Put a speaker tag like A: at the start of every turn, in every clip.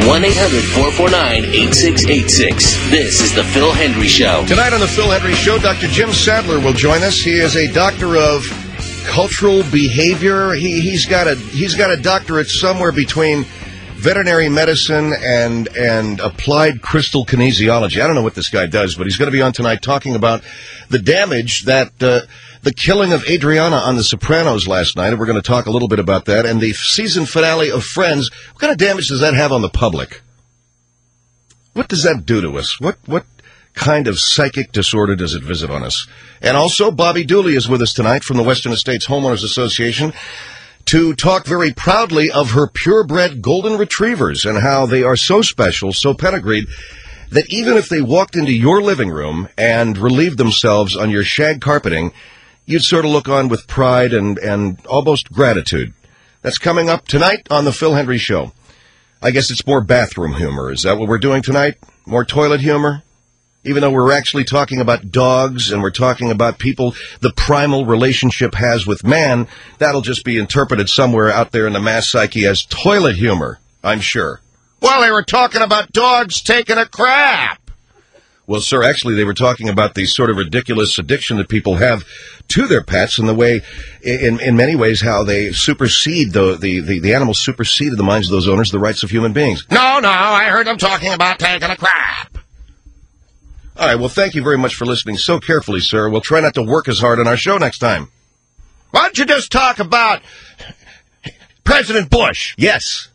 A: 1-800-449-8686. This is The Phil Hendry Show.
B: Tonight on The Phil Hendry Show, Dr. Jim Sadler will join us. He is a doctor of cultural behavior. He's got a doctorate somewhere between veterinary medicine and applied crystal kinesiology. I don't know what this guy does, but he's going to be on tonight talking about the damage that the killing of Adriana on The Sopranos last night, and we're going to talk a little bit about that, and the season finale of Friends. What kind of damage does that have on the public? What does that do to us? What kind of psychic disorder does it visit on us? And also, Bobby Dooley is with us tonight from the Western Estates Homeowners Association to talk very proudly of her purebred golden retrievers and how they are so special, so pedigreed, that even if they walked into your living room and relieved themselves on your shag carpeting, you'd sort of look on with pride and almost gratitude. That's coming up tonight on The Phil Hendry Show. I guess it's more bathroom humor. Is that what we're doing tonight? More toilet humor? Even though we're actually talking about dogs and we're talking about people the primal relationship has with man, that'll just be interpreted somewhere out there in the mass psyche as toilet humor, I'm sure. Well, they were talking about dogs taking a crap. Well, sir, actually, they were talking about the sort of ridiculous addiction that people have to their pets and the way, in many ways, how they supersede, the animals superseded the minds of those owners, the rights of human beings. No, I heard them talking about taking a crap. All right, well, thank you very much for listening so carefully, sir. We'll try not to work as hard on our show next time. Why don't you just talk about President Bush? Yes.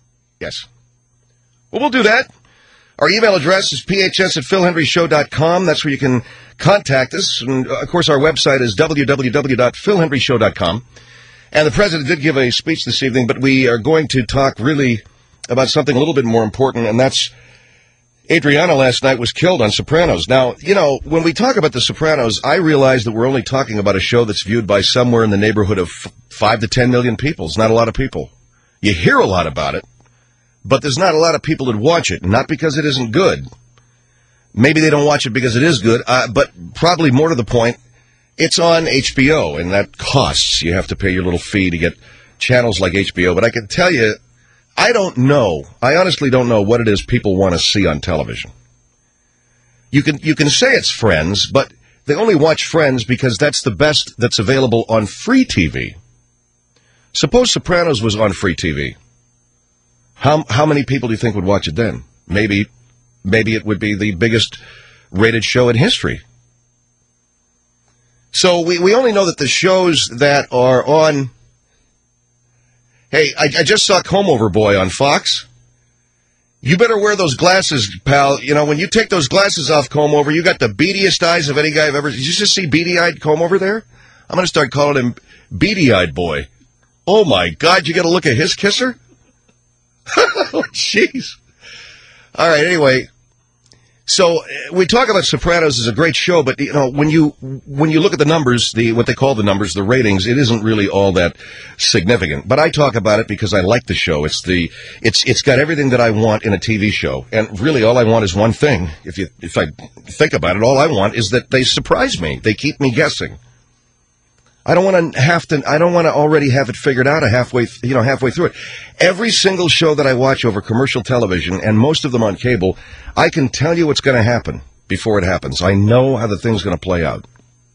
B: Well, we'll do that. Our email address is phs@philhenryshow.com. That's where you can contact us. And, of course, our website is www.philhenryshow.com. And the president did give a speech this evening, but we are going to talk really about something a little bit more important, and that's Adriana last night was killed on Sopranos. Now, you know, when we talk about The Sopranos, I realize that we're only talking about a show that's viewed by somewhere in the neighborhood of 5 to 10 million people. It's not a lot of people. You hear a lot about it. But there's not a lot of people that watch it, not because it isn't good. Maybe they don't watch it because it is good, but probably more to the point, it's on HBO, and that costs. You have to pay your little fee to get channels like HBO. But I can tell you, I honestly don't know what it is people want to see on television. You can say it's Friends, but they only watch Friends because that's the best that's available on free TV. Suppose Sopranos was on free TV. How many people do you think would watch it then? Maybe it would be the biggest rated show in history. So we only know that the shows that are on... Hey, I just saw Comb Over Boy on Fox. You better wear those glasses, pal. You know, when you take those glasses off, Comb Over, you got the beadiest eyes of any guy I've ever... Did you just see beady-eyed Comb Over there? I'm going to start calling him Beady-Eyed Boy. Oh, my God, you got to look at his kisser? Oh, jeez. All right, anyway, so we talk about Sopranos as a great show, but, you know, when you look at the numbers, what they call the numbers, the ratings, it isn't really all that significant. But I talk about it because I like the show. It's got everything that I want in a TV show. And really all I want is one thing. If I think about it, all I want is that they surprise me. They keep me guessing. I don't want to already have it figured out halfway through it. Every single show that I watch over commercial television, and most of them on cable, I can tell you what's going to happen before it happens. I know how the thing's going to play out.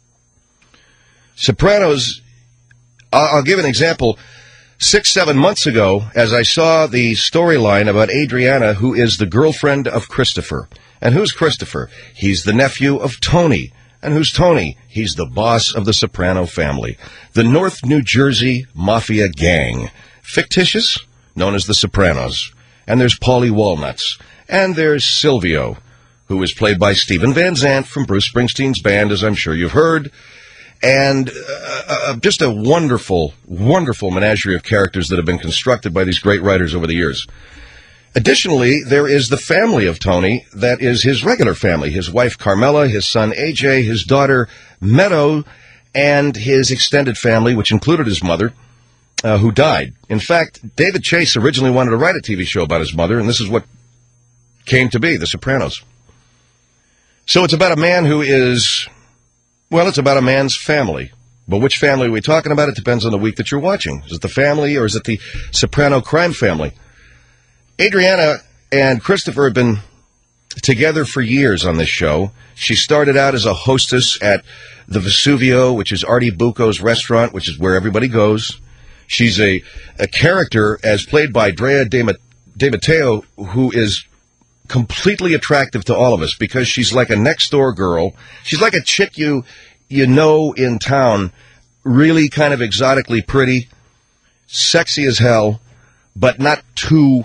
B: Sopranos, I'll give an example. 6-7 months ago, as I saw the storyline about Adriana, who is the girlfriend of Christopher. And who's Christopher? He's the nephew of Tony. And who's Tony? He's the boss of the Soprano family, the North New Jersey Mafia gang. Fictitious, known as the Sopranos. And there's Paulie Walnuts. And there's Silvio, who is played by Stephen Van Zandt from Bruce Springsteen's band, as I'm sure you've heard. And just a wonderful, wonderful menagerie of characters that have been constructed by these great writers over the years. Additionally, there is the family of Tony that is his regular family, his wife Carmela, his son AJ, his daughter Meadow, and his extended family, which included his mother, who died. In fact, David Chase originally wanted to write a TV show about his mother, and this is what came to be, The Sopranos. So it's about a man who is, well, it's about a man's family. But which family are we talking about? It depends on the week that you're watching. Is it the family or is it the Soprano crime family? Adriana and Christopher have been together for years on this show. She started out as a hostess at the Vesuvio, which is Artie Bucco's restaurant, which is where everybody goes. She's a character as played by Drea De Matteo, who is completely attractive to all of us because she's like a next-door girl. She's like a chick you know in town, really kind of exotically pretty, sexy as hell, but not too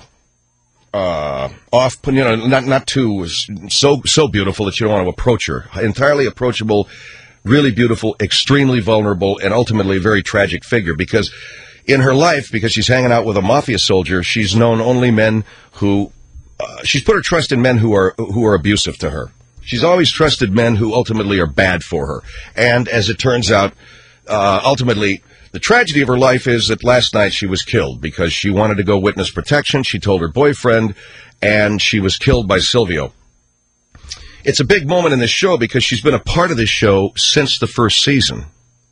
B: not too so beautiful that you don't want to approach her. Entirely approachable, really beautiful, extremely vulnerable, and ultimately a very tragic figure because in her life, because she's hanging out with a mafia soldier, she's known only men who she's put her trust in men who are abusive to her. She's always trusted men who ultimately are bad for her. And as it turns out, ultimately, the tragedy of her life is that last night she was killed because she wanted to go witness protection. She told her boyfriend, and she was killed by Silvio. It's a big moment in this show because she's been a part of this show since the first season.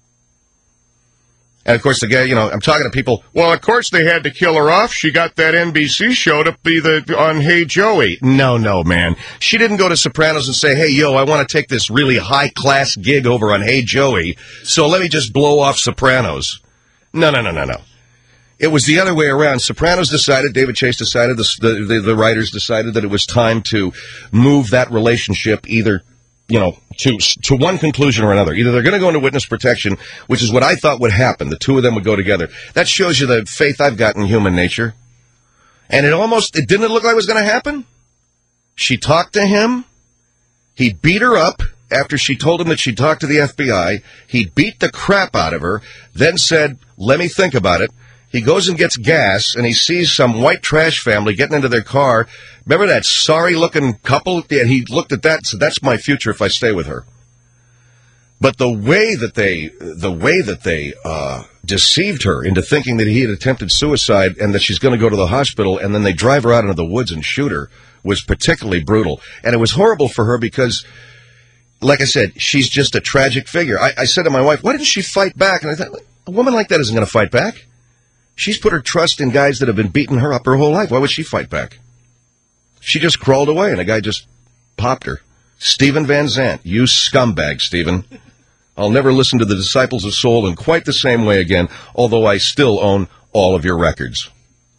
B: And, of course, the guy, I'm talking to people, well, of course they had to kill her off. She got that NBC show to be on Hey Joey. No, man. She didn't go to Sopranos and say, hey, yo, I want to take this really high-class gig over on Hey Joey, so let me just blow off Sopranos. No. It was the other way around. Sopranos decided, David Chase decided, the writers decided that it was time to move that relationship either to one conclusion or another. Either they're going to go into witness protection, which is what I thought would happen. The two of them would go together. That shows you the faith I've got in human nature. And it didn't look like it was going to happen. She talked to him. He beat her up after she told him that she talked to the FBI. He beat the crap out of her, then said, let me think about it. He goes and gets gas, and he sees some white trash family getting into their car. Remember that sorry-looking couple? And he looked at that and said, that's my future if I stay with her. But the way that they deceived her into thinking that he had attempted suicide and that she's going to go to the hospital, and then they drive her out into the woods and shoot her, was particularly brutal. And it was horrible for her because, like I said, she's just a tragic figure. I said to my wife, why didn't she fight back? And I thought, a woman like that isn't going to fight back. She's put her trust in guys that have been beating her up her whole life. Why would she fight back? She just crawled away, and a guy just popped her. Stephen Van Zandt, you scumbag, Stephen. I'll never listen to the Disciples of Soul in quite the same way again, although I still own all of your records.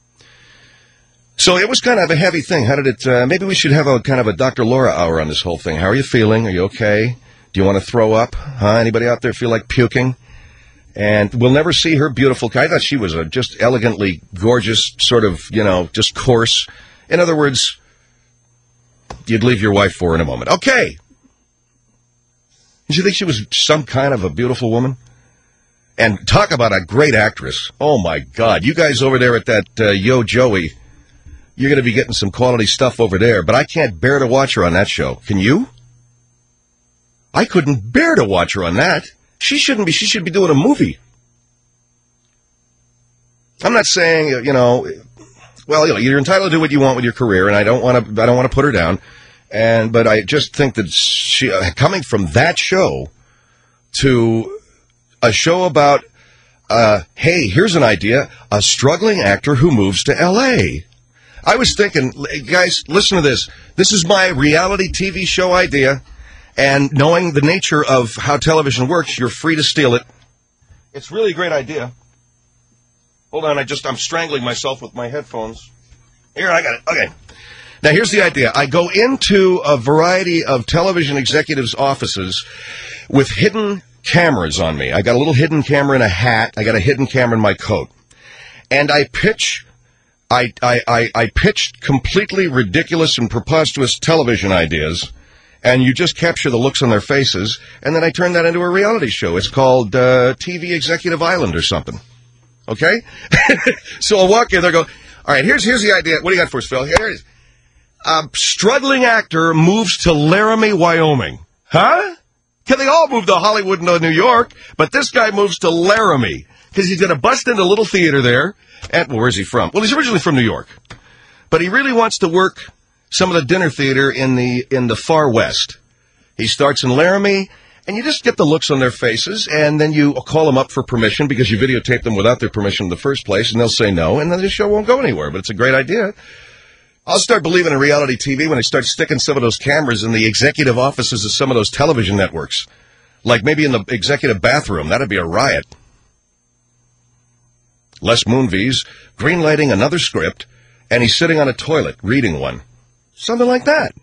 B: So it was kind of a heavy thing. How did it, maybe we should have a kind of a Dr. Laura hour on this whole thing. How are you feeling? Are you okay? Do you want to throw up? Anybody out there feel like puking? And we'll never see her beautiful. I thought she was a just elegantly gorgeous, sort of, just coarse. In other words, you'd leave your wife for in a moment. Okay. Did you think she was some kind of a beautiful woman? And talk about a great actress. Oh, my God. You guys over there at that Yo Joey, you're going to be getting some quality stuff over there. But I can't bear to watch her on that show. Can you? I couldn't bear to watch her on that. She shouldn't be. She should be doing a movie. I'm not saying, well, you're entitled to do what you want with your career, and I don't want to put her down. But I just think that she, coming from that show to a show about, hey, here's an idea, a struggling actor who moves to L.A. I was thinking, guys, listen to this. This is my reality TV show idea. And knowing the nature of how television works, you're free to steal it. It's really a great idea. Hold on, I'm strangling myself with my headphones. Here, I got it. Okay. Now, here's the idea. I go into a variety of television executives' offices with hidden cameras on me. I got a little hidden camera in a hat. I got a hidden camera in my coat. And I pitched completely ridiculous and preposterous television ideas. And you just capture the looks on their faces, and then I turn that into a reality show. It's called TV Executive Island or something. Okay? So I'll walk in there and go, all right, here's the idea. What do you got for us, Phil? Here it is. A struggling actor moves to Laramie, Wyoming. Huh? Can they all move to Hollywood and New York? But this guy moves to Laramie because he's going to bust into a little theater there. Well, where's he from? Well, he's originally from New York. But he really wants to work some of the dinner theater in the far west. He starts in Laramie, and you just get the looks on their faces, and then you call them up for permission because you videotaped them without their permission in the first place, and they'll say no, and then the show won't go anywhere. But it's a great idea. I'll start believing in reality TV when they start sticking some of those cameras in the executive offices of some of those television networks. Like maybe in the executive bathroom. That'd be a riot. Les Moonves greenlighting another script, and he's sitting on a toilet reading one. Something like that.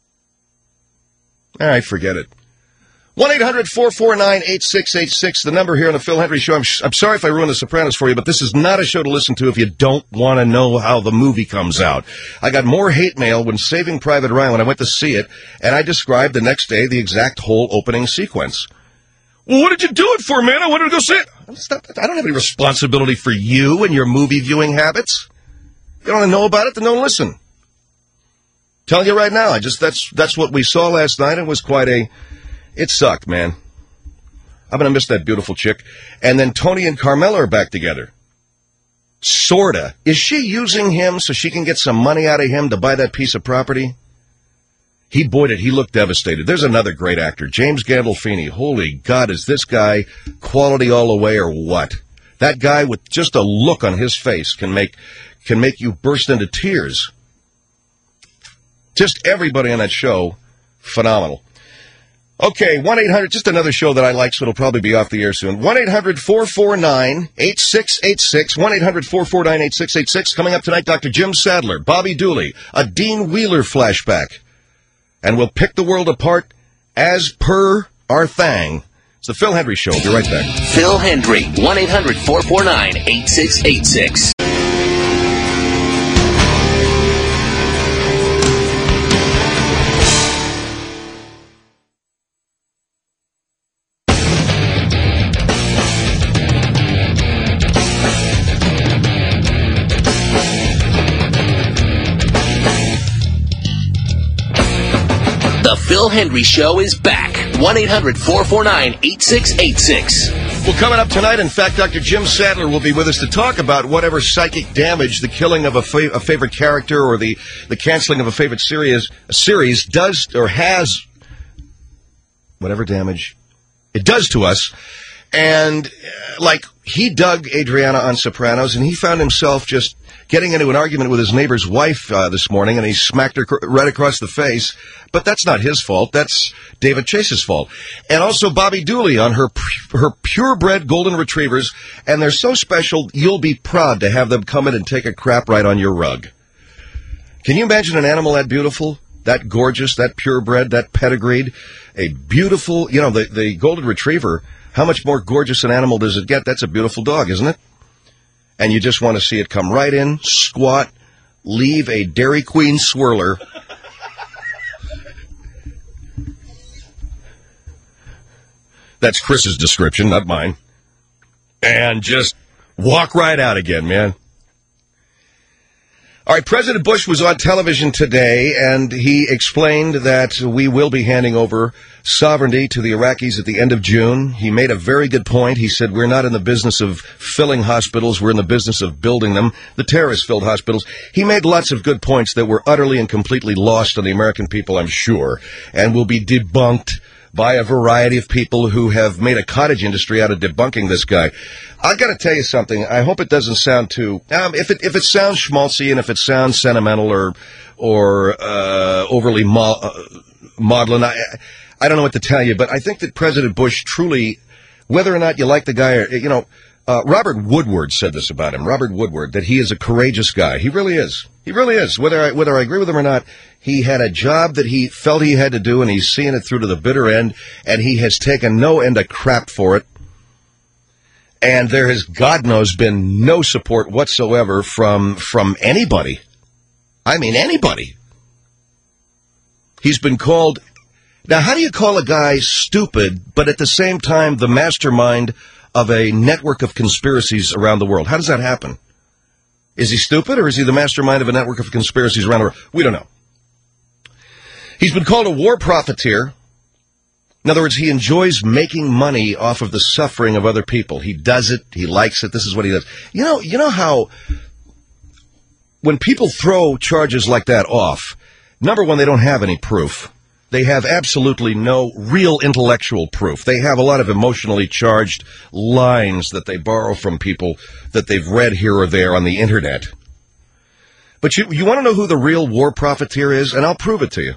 B: All right, forget it. 1-800-449-8686, the number here on the Phil Hendrie Show. I'm sorry if I ruined The Sopranos for you, but this is not a show to listen to if you don't want to know how the movie comes out. I got more hate mail when Saving Private Ryan, when I went to see it, and I described the next day the exact whole opening sequence. Well, what did you do it for, man? I wanted to go see it. I don't have any responsibility for you and your movie viewing habits. You don't want to know about it, then don't listen. Telling you right now, that's what we saw last night. It was it sucked, man. I'm going to miss that beautiful chick. And then Tony and Carmela are back together. Sorta. Is she using him so she can get some money out of him to buy that piece of property? He looked devastated. There's another great actor, James Gandolfini. Holy God, is this guy quality all the way or what? That guy with just a look on his face can make you burst into tears. Just everybody on that show, phenomenal. Okay, 1-800, just another show that I like, so it'll probably be off the air soon. 1-800-449-8686, 1-800-449-8686. Coming up tonight, Dr. Jim Sadler, Bobby Dooley, a Dean Wheeler flashback. And we'll pick the world apart as per our thing. It's the Phil Hendrie Show. We'll be right back.
A: Phil Hendrie, 1-800-449-8686. The Phil Hendrie Show is back. 1-800-449-8686.
B: Well, coming up tonight, in fact, Dr. Jim Sadler will be with us to talk about whatever psychic damage the killing of a favorite character or the canceling of a favorite series does or has, whatever damage it does to us. And, he dug Adriana on Sopranos, and he found himself just getting into an argument with his neighbor's wife this morning, and he smacked her right across the face. But that's not his fault. That's David Chase's fault. And also Bobby Dooley on her purebred golden retrievers, and they're so special, you'll be proud to have them come in and take a crap right on your rug. Can you imagine an animal that beautiful, that gorgeous, that purebred, that pedigreed? A beautiful, the golden retriever, how much more gorgeous an animal does it get? That's a beautiful dog, isn't it? And you just want to see it come right in, squat, leave a Dairy Queen swirler. That's Chris's description, not mine. And just walk right out again, man. All right, President Bush was on television today, and he explained that we will be handing over sovereignty to the Iraqis at the end of June. He made a very good point. He said we're not in the business of filling hospitals. We're in the business of building them, the terrorist-filled hospitals. He made lots of good points that were utterly and completely lost on the American people, I'm sure, and will be debunked by a variety of people who have made a cottage industry out of debunking this guy. I got to tell you something. I hope it doesn't sound too. If it sounds schmaltzy and if it sounds sentimental or overly maudlin, I don't know what to tell you. But I think that President Bush truly, whether or not you like the guy, or Robert Woodward said this about him. Robert Woodward, that he is a courageous guy. He really is. He really is. Whether I agree with him or not, he had a job that he felt he had to do, and he's seeing it through to the bitter end, and he has taken no end of crap for it. And there has, God knows, been no support whatsoever from anybody. I mean, anybody. He's been called... Now, how do you call a guy stupid, but at the same time the mastermind of a network of conspiracies around the world? How does that happen? Is he stupid, or is he the mastermind of a network of conspiracies around the world? We don't know. He's been called a war profiteer. In other words, he enjoys making money off of the suffering of other people. He does it. He likes it. This is what he does. You know how when people throw charges like that off, number one, they don't have any proof. They have absolutely no real intellectual proof. They have a lot of emotionally charged lines that they borrow from people that they've read here or there on the Internet. But you want to know who the real war profiteer is? And I'll prove it to you.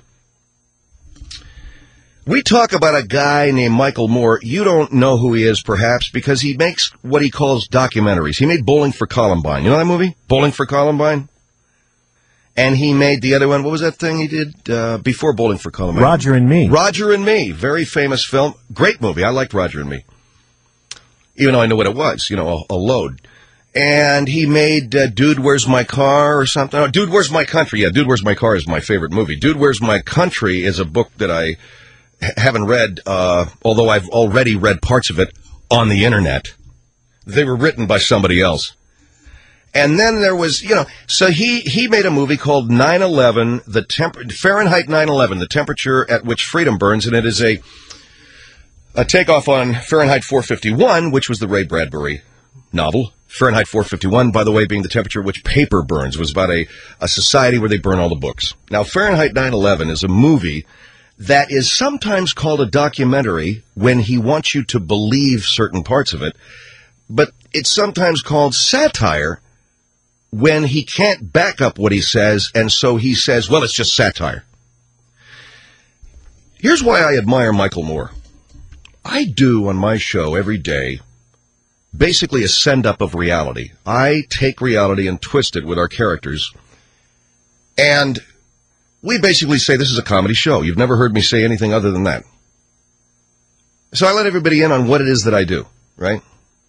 B: We talk about a guy named Michael Moore. You don't know who he is, perhaps, because he makes what he calls documentaries. He made Bowling for Columbine. You know that movie? Bowling for Columbine? And he made the other one. What was that thing he did before Bowling for Columbine?
C: Roger and Me.
B: Roger and Me. Very famous film. Great movie. I liked Roger and Me. Even though I knew what it was. A load. And he made Dude, Where's My Car or something. Oh, Dude, Where's My Country? Yeah, Dude, Where's My Car is my favorite movie. Dude, Where's My Country is a book that I haven't read, although I've already read parts of it on the Internet. They were written by somebody else. And then there was, so he made a movie called 9/11, Fahrenheit 9/11, the temperature at which freedom burns, and it is a takeoff on Fahrenheit 451, which was the Ray Bradbury novel. Fahrenheit 451, by the way, being the temperature at which paper burns. It was about a society where they burn all the books. Now, Fahrenheit 9/11 is a movie that is sometimes called a documentary when he wants you to believe certain parts of it, but it's sometimes called satire when he can't back up what he says, and so he says, well, it's just satire. Here's why I admire Michael Moore. I do on my show every day basically a send-up of reality. I take reality and twist it with our characters, and we basically say this is a comedy show. You've never heard me say anything other than that. So I let everybody in on what it is that I do, right?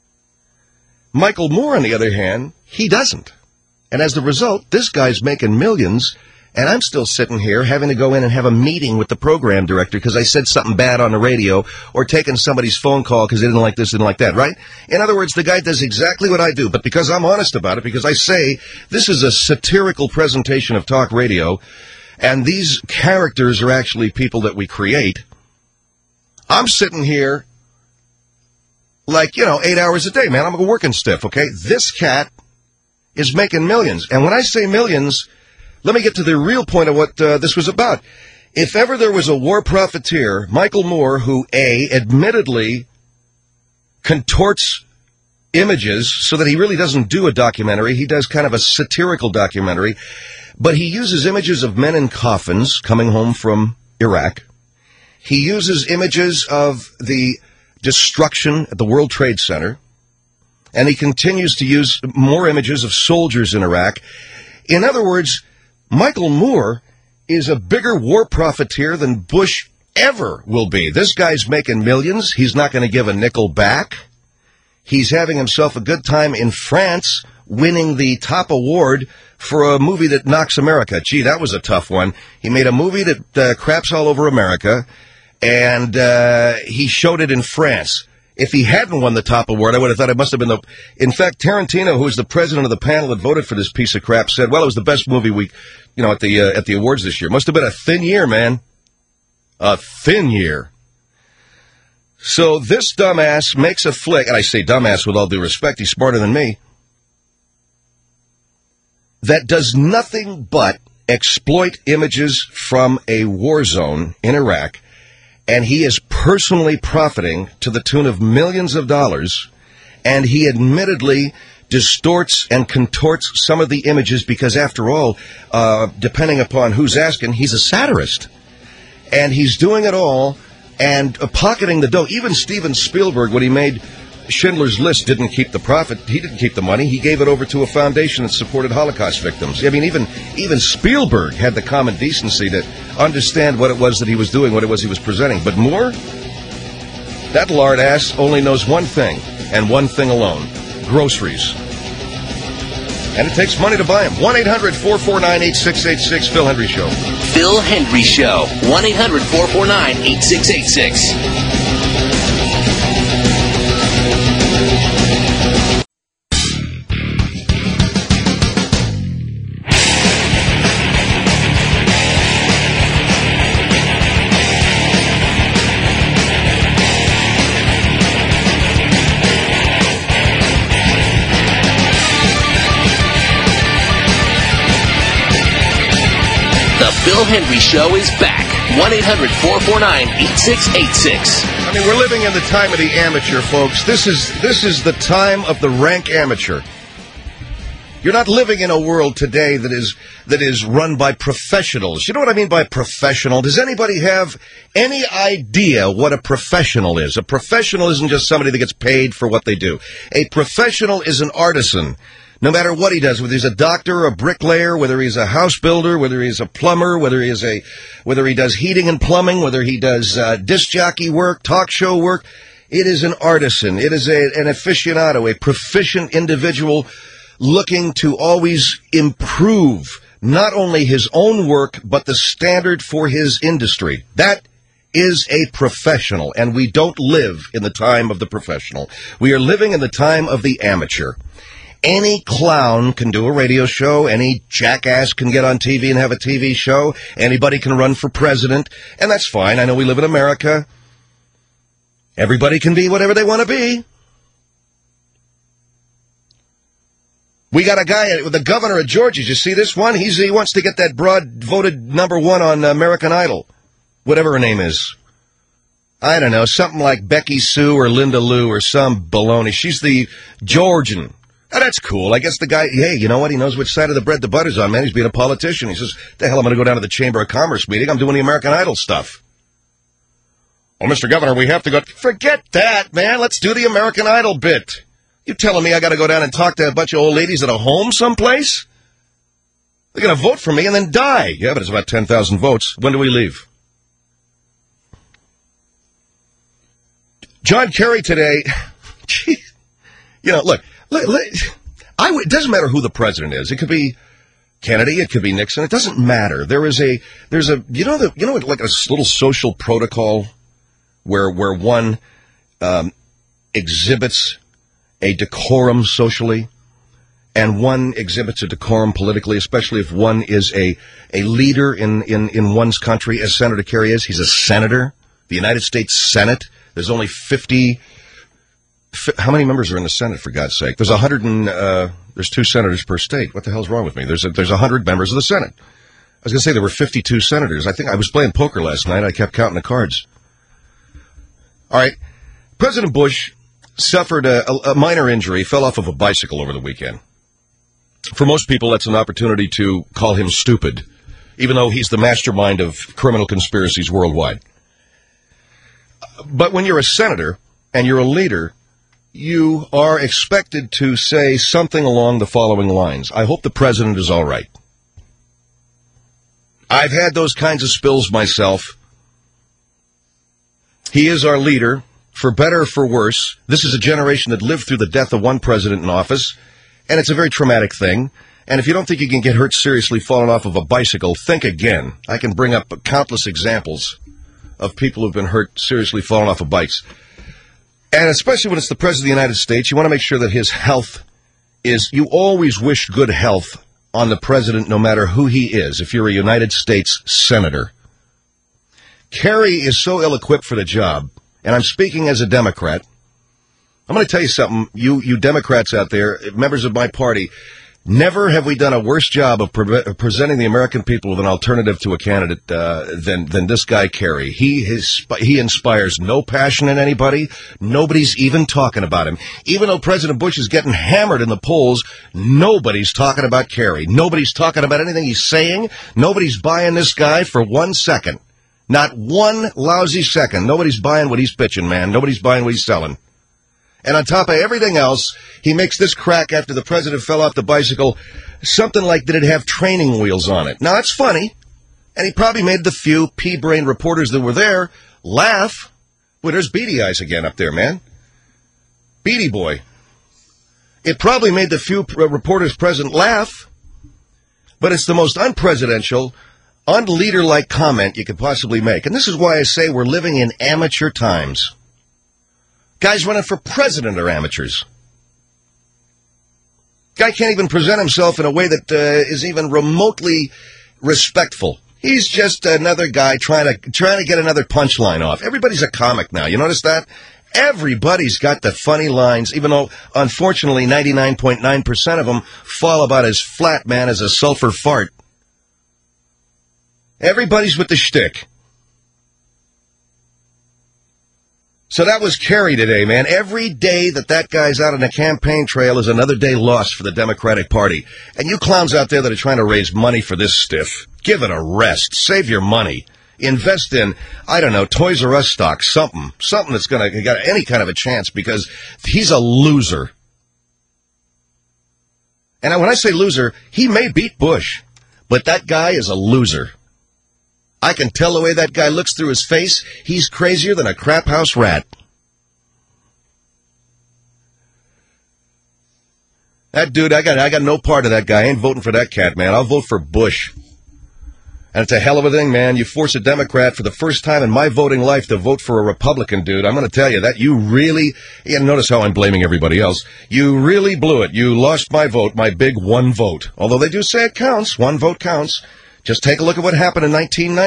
B: Michael Moore, on the other hand, he doesn't. And as the result, this guy's making millions, and I'm still sitting here having to go in and have a meeting with the program director because I said something bad on the radio or taking somebody's phone call because they didn't like this, didn't like that, right? In other words, the guy does exactly what I do, but because I'm honest about it, because I say this is a satirical presentation of talk radio, and these characters are actually people that we create, I'm sitting here like, 8 hours a day, man. I'm working stiff, okay? This cat is making millions. And when I say millions, let me get to the real point of what this was about. If ever there was a war profiteer, Michael Moore, who, admittedly contorts images so that he really doesn't do a documentary. He does kind of a satirical documentary. But he uses images of men in coffins coming home from Iraq. He uses images of the destruction at the World Trade Center. And he continues to use more images of soldiers in Iraq. In other words, Michael Moore is a bigger war profiteer than Bush ever will be. This guy's making millions. He's not going to give a nickel back. He's having himself a good time in France, winning the top award for a movie that knocks America. Gee, that was a tough one. He made a movie that craps all over America, and he showed it in France. If he hadn't won the top award, I would have thought it must have been the... In fact, Tarantino, who was the president of the panel that voted for this piece of crap, said, well, it was the best movie at the awards this year. Must have been a thin year, man. A thin year. So this dumbass makes a flick, and I say dumbass with all due respect, he's smarter than me, that does nothing but exploit images from a war zone in Iraq, and he is personally profiting to the tune of millions of dollars, and he admittedly distorts and contorts some of the images because, after all, depending upon who's asking, he's a satirist. And he's doing it all and pocketing the dough. Even Steven Spielberg, when he made Schindler's List, didn't keep the profit. He didn't keep the money. He gave it over to a foundation that supported Holocaust victims. I mean, even Spielberg had the common decency to understand what it was that he was doing, what it was he was presenting. But Moore, that lard ass only knows one thing, and one thing alone: groceries. And it takes money to buy them. 1-800-449-8686, Phil Hendry Show.
A: Phil Hendry Show. 1-800-449-8686. Phil Hendry Show is back. 1-800-449-8686.
B: I mean, we're living in the time of the amateur, folks. This is the time of the rank amateur. You're not living in a world today that is run by professionals. You know what I mean by professional? Does anybody have any idea what a professional is? A professional isn't just somebody that gets paid for what they do. A professional is an artisan. No matter what he does, whether he's a doctor, a bricklayer, whether he's a house builder, whether he's a plumber, whether he does heating and plumbing, whether he does disc jockey work, talk show work, it is an artisan. It is an aficionado, a proficient individual looking to always improve not only his own work, but the standard for his industry. That is a professional, and we don't live in the time of the professional. We are living in the time of the amateur. Any clown can do a radio show. Any jackass can get on TV and have a TV show. Anybody can run for president, and that's fine. I know we live in America. Everybody can be whatever they want to be. We got a guy, the governor of Georgia. Did you see this one? He wants to get that broad voted number one on American Idol, whatever her name is. I don't know, something like Becky Sue or Linda Lou or some baloney. She's the Georgian. Oh, that's cool. I guess the guy, hey, you know what? He knows which side of the bread the butter's on, man. He's being a politician. He says, the hell, I'm going to go down to the Chamber of Commerce meeting. I'm doing the American Idol stuff. Oh, Mr. Governor, we have to go. Forget that, man. Let's do the American Idol bit. You telling me I got to go down and talk to a bunch of old ladies at a home someplace? They're going to vote for me and then die. Yeah, but it's about 10,000 votes. When do we leave? John Kerry today, gee, you know, look, it doesn't matter who the president is. It could be Kennedy, it could be Nixon. It doesn't matter. There's a like a little social protocol where one exhibits a decorum socially and one exhibits a decorum politically, especially if one is a leader in one's country, as Senator Kerry is. He's a senator, the United States Senate. There's only 50. How many members are in the Senate, for God's sake? There's 100 and there's 2 senators per state. What the hell's wrong with me? There's 100 members of the Senate. I was going to say there were 52 senators. I think I was playing poker last night. I kept counting the cards. All right. President Bush suffered a minor injury, fell off of a bicycle over the weekend. For most people, that's an opportunity to call him stupid, even though he's the mastermind of criminal conspiracies worldwide. But when you're a senator and you're a leader, you are expected to say something along the following lines. I hope the president is all right. I've had those kinds of spills myself. He is our leader, for better or for worse. This is a generation that lived through the death of one president in office, and it's a very traumatic thing. And if you don't think you can get hurt seriously falling off of a bicycle, think again. I can bring up countless examples of people who've been hurt seriously falling off of bikes. And especially when it's the President of the United States, you want to make sure that his health is, you always wish good health on the President no matter who he is, if you're a United States Senator. Kerry is so ill-equipped for the job, and I'm speaking as a Democrat. I'm going to tell you something, you Democrats out there, members of my party, never have we done a worse job of presenting the American people with an alternative to a candidate than this guy Kerry. He inspires no passion in anybody. Nobody's even talking about him. Even though President Bush is getting hammered in the polls, nobody's talking about Kerry. Nobody's talking about anything he's saying. Nobody's buying this guy for 1 second. Not one lousy second. Nobody's buying what he's pitching, man. Nobody's buying what he's selling. And on top of everything else, he makes this crack after the president fell off the bicycle, something like, did it have training wheels on it? Now, it's funny, and he probably made the few pea-brain reporters that were there laugh. Well, there's Beady Eyes again up there, man. Beady Boy. It probably made the few reporters present laugh, but it's the most unpresidential, unleader-like comment you could possibly make. And this is why I say we're living in amateur times. Guys running for president are amateurs. Guy can't even present himself in a way that is even remotely respectful. He's just another guy trying to get another punchline off. Everybody's a comic now. You notice that? Everybody's got the funny lines, even though, unfortunately, 99.9% of them fall about as flat, man, as a sulfur fart. Everybody's with the shtick. So that was Kerry today, man. Every day that guy's out on the campaign trail is another day lost for the Democratic Party. And you clowns out there that are trying to raise money for this stiff, give it a rest. Save your money. Invest in, I don't know, Toys R Us stock, something that's going to get any kind of a chance, because he's a loser. And when I say loser, he may beat Bush, but that guy is a loser. I can tell the way that guy looks through his face. He's crazier than a crap house rat. That dude, I got no part of that guy. I ain't voting for that cat, man. I'll vote for Bush. And it's a hell of a thing, man. You force a Democrat for the first time in my voting life to vote for a Republican, dude. I'm going to tell you that you really, notice how I'm blaming everybody else. You really blew it. You lost my vote, my big one vote. Although they do say it counts. One vote counts. Just take a look at what happened in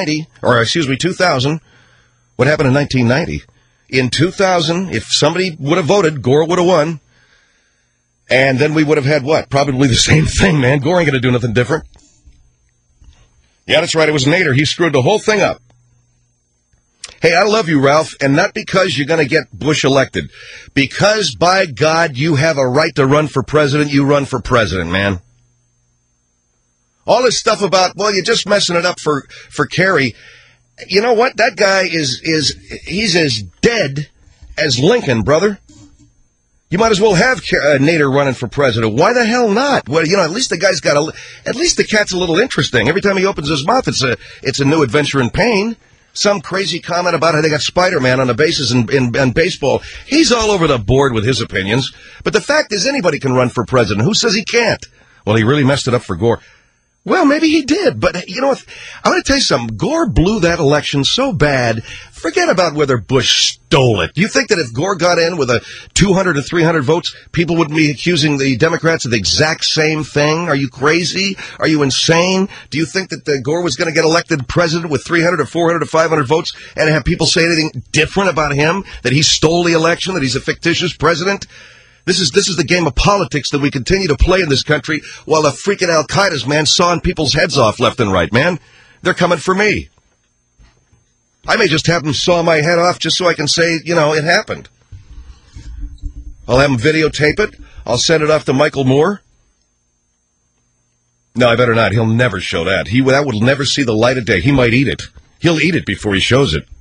B: 2000. What happened in 1990? In 2000, if somebody would have voted, Gore would have won. And then we would have had what? Probably the same thing, man. Gore ain't going to do nothing different. Yeah, that's right. It was Nader. He screwed the whole thing up. Hey, I love you, Ralph, and not because you're going to get Bush elected. Because, by God, you have a right to run for president, you run for president, man. All this stuff about, well, you're just messing it up for Kerry. You know what? That guy he's as dead as Lincoln, brother. You might as well have Nader running for president. Why the hell not? Well, at least the guy's at least the cat's a little interesting. Every time he opens his mouth, it's a new adventure in pain. Some crazy comment about how they got Spider-Man on the bases in baseball. He's all over the board with his opinions. But the fact is, anybody can run for president. Who says he can't? Well, he really messed it up for Gore. Well, maybe he did, but you know what? I'm going to tell you something. Gore blew that election so bad, forget about whether Bush stole it. Do you think that if Gore got in with 200 or 300 votes, people would be accusing the Democrats of the exact same thing? Are you crazy? Are you insane? Do you think that Gore was going to get elected president with 300 or 400 or 500 votes and have people say anything different about him? That he stole the election? That he's a fictitious president? This is the game of politics that we continue to play in this country while the freaking Al-Qaeda's, man, sawing people's heads off left and right, man. They're coming for me. I may just have them saw my head off just so I can say, it happened. I'll have them videotape it. I'll send it off to Michael Moore. No, I better not. He'll never show that. That will never see the light of day. He might eat it. He'll eat it before he shows it.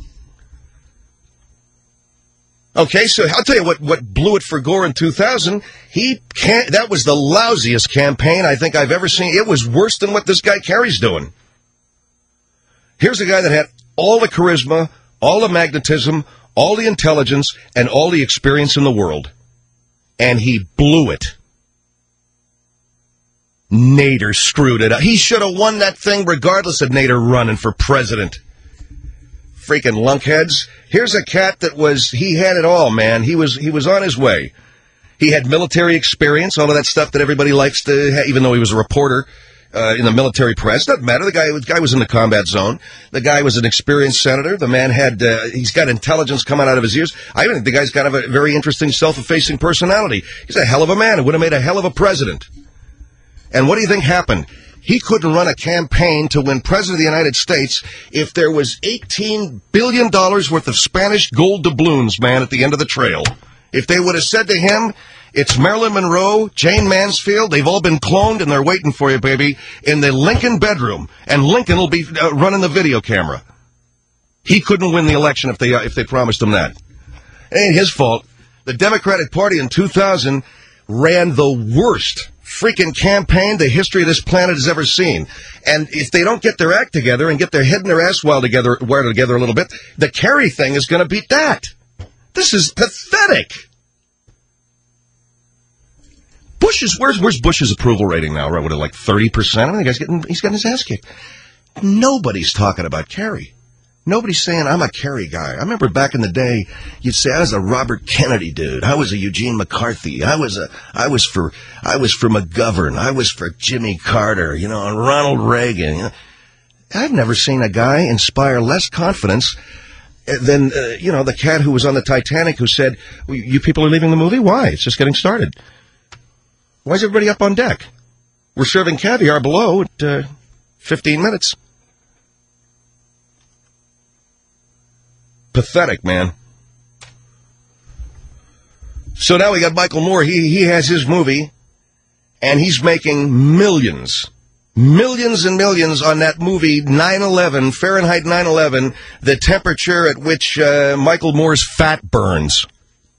B: Okay, so I'll tell you what blew it for Gore in 2000. That was the lousiest campaign I think I've ever seen. It was worse than what this guy Kerry's doing. Here's a guy that had all the charisma, all the magnetism, all the intelligence, and all the experience in the world. And he blew it. Nader screwed it up. He should have won that thing regardless of Nader running for president. Freaking lunkheads. Here's a cat he had it all, man. He was on his way. He had military experience, all of that stuff that everybody likes to have, even though he was a reporter in the military press. Doesn't matter. The guy was in the combat zone. The guy was an experienced senator. The man he's got intelligence coming out of his ears. I even think the guy's got a very interesting self-effacing personality. He's a hell of a man. It would have made a hell of a president. And what do you think happened? He couldn't run a campaign to win president of the United States if there was $18 billion worth of Spanish gold doubloons, man, at the end of the trail. If they would have said to him, it's Marilyn Monroe, Jane Mansfield, they've all been cloned and they're waiting for you, baby, in the Lincoln bedroom, and Lincoln will be running the video camera. He couldn't win the election if they promised him that. It ain't his fault. The Democratic Party in 2000 ran the worst freaking campaign the history of this planet has ever seen. And if they don't get their act together and get their head and their ass wired together a little bit, the Kerry thing is going to beat that. This is pathetic. Where's Bush's approval rating now? Right, what, like 30%? I think he's getting his ass kicked. Nobody's talking about Kerry. Nobody's saying, I'm a Kerry guy. I remember back in the day, you'd say, I was a Robert Kennedy dude. I was a Eugene McCarthy. I was for McGovern. I was for Jimmy Carter, and Ronald Reagan. I've never seen a guy inspire less confidence than, the cat who was on the Titanic who said, you people are leaving the movie? Why? It's just getting started. Why is everybody up on deck? We're serving caviar below at 15 minutes. Pathetic, man. So now we got Michael Moore. He has his movie, and he's making millions and millions on that movie 9/11, Fahrenheit 9/11, the temperature at which Michael Moore's fat burns.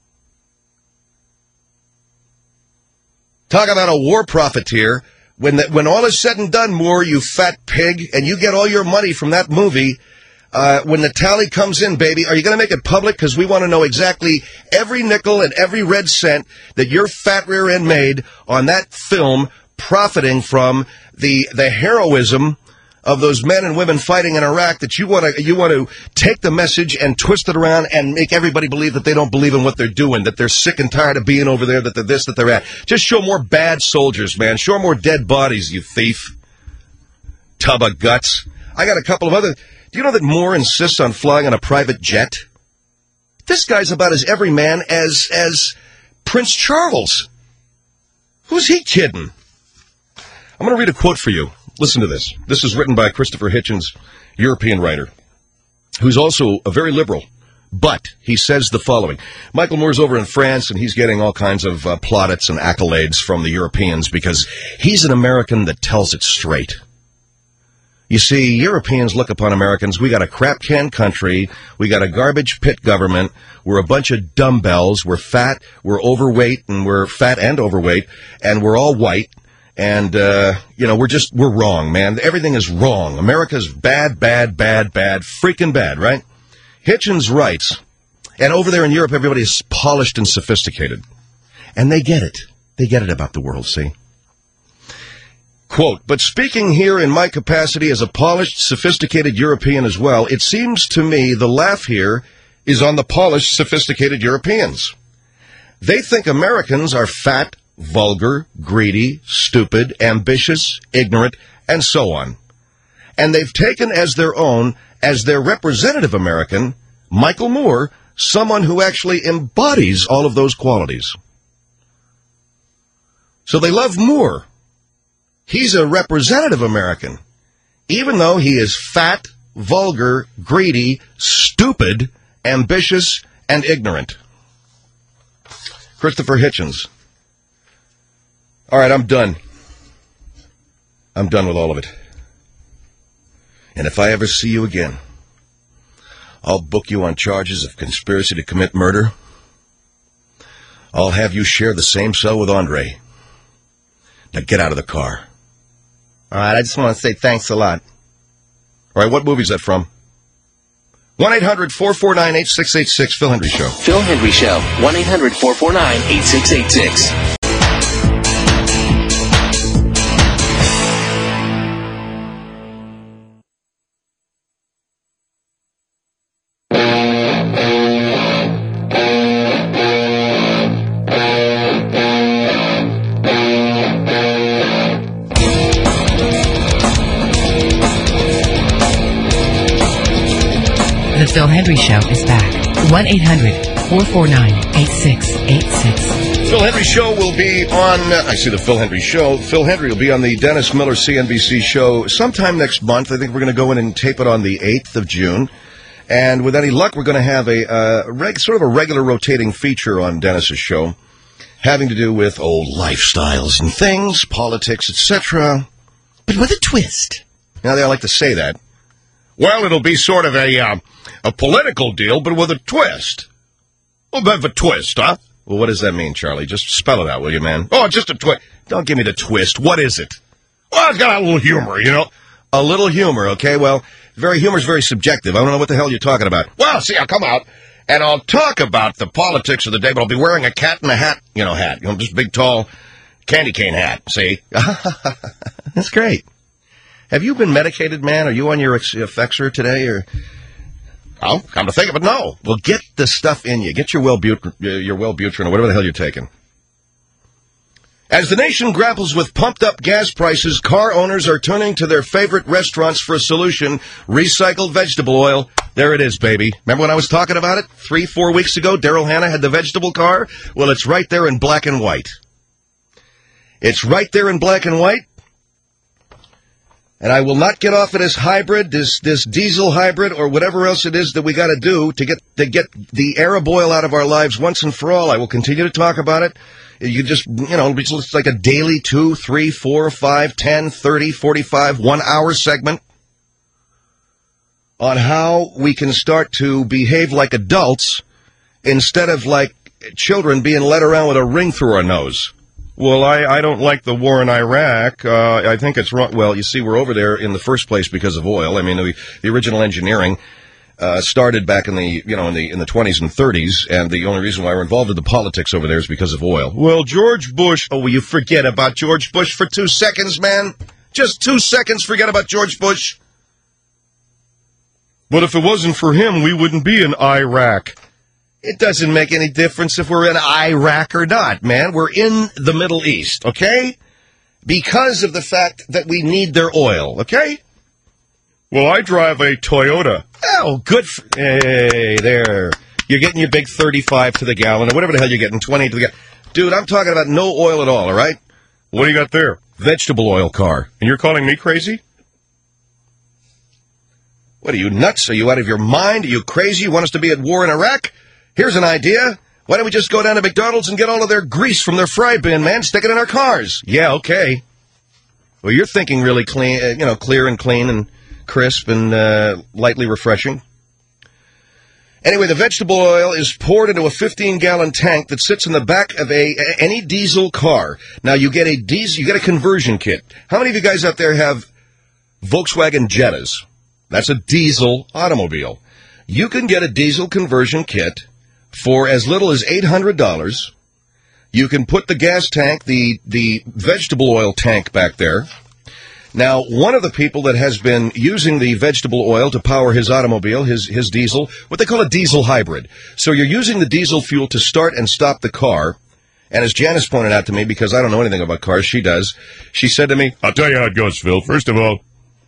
B: Talk about a war profiteer. When all is said and done, Moore, you fat pig, and you get all your money from that movie, when the tally comes in, baby, are you going to make it public? Because we want to know exactly every nickel and every red cent that your fat rear end made on that film, profiting from the heroism of those men and women fighting in Iraq, that you want to take the message and twist it around and make everybody believe that they don't believe in what they're doing, that they're sick and tired of being over there, that they're this, that they're that. Just show more bad soldiers, man. Show more dead bodies, you thief. Tub of guts. I got a couple of other... Do you know that Moore insists on flying on a private jet? This guy's about as everyman as Prince Charles. Who's he kidding? I'm going to read a quote for you. Listen to this. This is written by Christopher Hitchens, European writer, who's also a very liberal. But he says the following. Michael Moore's over in France, and he's getting all kinds of plaudits and accolades from the Europeans because he's an American that tells it straight. You see, Europeans look upon Americans, we got a crap can country, we got a garbage pit government, we're a bunch of dumbbells, we're fat, we're overweight, and we're fat and overweight, and we're all white. And, we're wrong, man. Everything is wrong. America's bad, freaking bad, right? Hitchens writes, and over there in Europe, everybody is polished and sophisticated. And they get it. They get it about the world, see? Quote, but speaking here in my capacity as a polished, sophisticated European as well, it seems to me the laugh here is on the polished, sophisticated Europeans. They think Americans are fat, vulgar, greedy, stupid, ambitious, ignorant, and so on. And they've taken as their own, as their representative American, Michael Moore, someone who actually embodies all of those qualities. So they love Moore. He's a representative American, even though he is fat, vulgar, greedy, stupid, ambitious, and ignorant. Christopher Hitchens. All right, I'm done. I'm done with all of it. And if I ever see you again, I'll book you on charges of conspiracy to commit murder. I'll have you share the same cell with Andre. Now get out of the car. All right, I just want to say thanks a lot. All right, what movie's that from? 1-800-449-8686, Phil Hendrie Show.
A: Phil Hendrie Show, 1-800-449-8686.
C: The Phil Hendrie Show is back. 1-800-449-8686.
B: Phil Hendrie Show will be on, I see the Phil Hendrie Show. Phil Hendrie will be on the Dennis Miller CNBC show sometime next month. I think we're going to go in and tape it on the 8th of June. And with any luck, we're going to have a sort of a regular rotating feature on Dennis's show having to do with old lifestyles and things, politics, etc. But with a twist. Now, they like to say that. Well, it'll be sort of a political deal, but with a twist. A bit of a twist, huh? Well, what does that mean, Charlie? Just spell it out, will you, man? Oh, just a twist. Don't give me the twist. What is it? Well, it's got a little humor, you know. A little humor, okay? Well, humor's very subjective. I don't know what the hell you're talking about. Well, see, I'll come out, and I'll talk about the politics of the day, but I'll be wearing a cat in a hat, hat. Just big, tall candy cane hat, see? That's great. Have you been medicated, man? Are you on your Effexor today, or... Oh, come to think of it, no. Well, get the stuff in you. Get your Wellbutrin or whatever the hell you're taking. As the nation grapples with pumped-up gas prices, car owners are turning to their favorite restaurants for a solution, recycled vegetable oil. There it is, baby. Remember when I was talking about it 3-4 weeks ago? Daryl Hannah had the vegetable car? Well, it's right there in black and white. It's right there in black and white. And I will not get off of this hybrid, this diesel hybrid, or whatever else it is that we got to do to get the Arab oil out of our lives once and for all. I will continue to talk about it. You just, it's like a daily 2, 3, 4, 5, 10, 30, 45, 1 hour segment on how we can start to behave like adults instead of like children being led around with a ring through our nose. Well, I don't like the war in Iraq. I think it's wrong. Well, you see, we're over there in the first place because of oil. I mean, the original engineering started back in the 20s and 30s, and the only reason why we're involved in the politics over there is because of oil. Well, George Bush. Oh, will you forget about George Bush for 2 seconds, man? Just 2 seconds. Forget about George Bush. But if it wasn't for him, we wouldn't be in Iraq. It doesn't make any difference if we're in Iraq or not, man. We're in the Middle East, okay? Because of the fact that we need their oil, okay? Well, I drive a Toyota. Oh, good. Hey, there. You're getting your big 35 to the gallon, or whatever the hell you're getting, 20 to the gallon. Dude, I'm talking about no oil at all, all right? What do you got there? Vegetable oil car. And you're calling me crazy? What, are you nuts? Are you out of your mind? Are you crazy? You want us to be at war in Iraq? Here's an idea. Why don't we just go down to McDonald's and get all of their grease from their fry bin, man? Stick it in our cars. Yeah, okay. Well, you're thinking really clean, clear and clean and crisp and lightly refreshing. Anyway, the vegetable oil is poured into a 15-gallon tank that sits in the back of any diesel car. Now, you get a conversion kit. How many of you guys out there have Volkswagen Jettas? That's a diesel automobile. You can get a diesel conversion kit for as little as $800. You can put the gas tank, the vegetable oil tank back there. Now, one of the people that has been using the vegetable oil to power his automobile, his diesel, what they call a diesel hybrid. So you're using the diesel fuel to start and stop the car. And as Janice pointed out to me, because I don't know anything about cars, she does, she said to me, I'll tell you how it goes, Phil. First of all,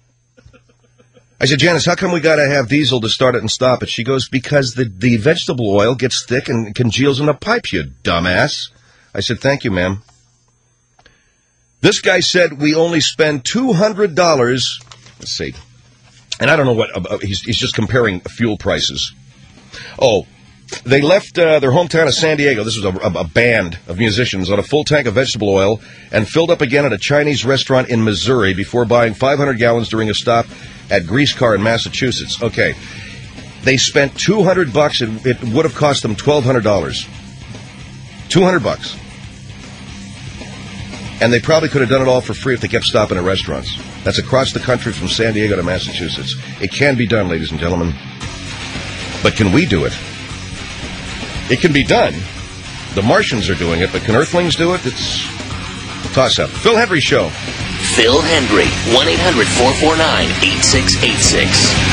B: I said, Janice, how come we got to have diesel to start it and stop it? She goes, because the vegetable oil gets thick and congeals in the pipe, you dumbass. I said, thank you, ma'am. This guy said we only spend $200. Let's see. And I don't know what, he's just comparing fuel prices. Oh, they left their hometown of San Diego. This was a band of musicians on a full tank of vegetable oil and filled up again at a Chinese restaurant in Missouri before buying 500 gallons during a stop at Grease Car in Massachusetts. Okay. They spent $200. It would have cost them $1,200. $200. And they probably could have done it all for free if they kept stopping at restaurants. That's across the country from San Diego to Massachusetts. It can be done, ladies and gentlemen. But can we do it? It can be done. The Martians are doing it, but can Earthlings do it? It's a toss-up. Phil Hendry Show.
A: Phil Hendry, 1-800-449-8686.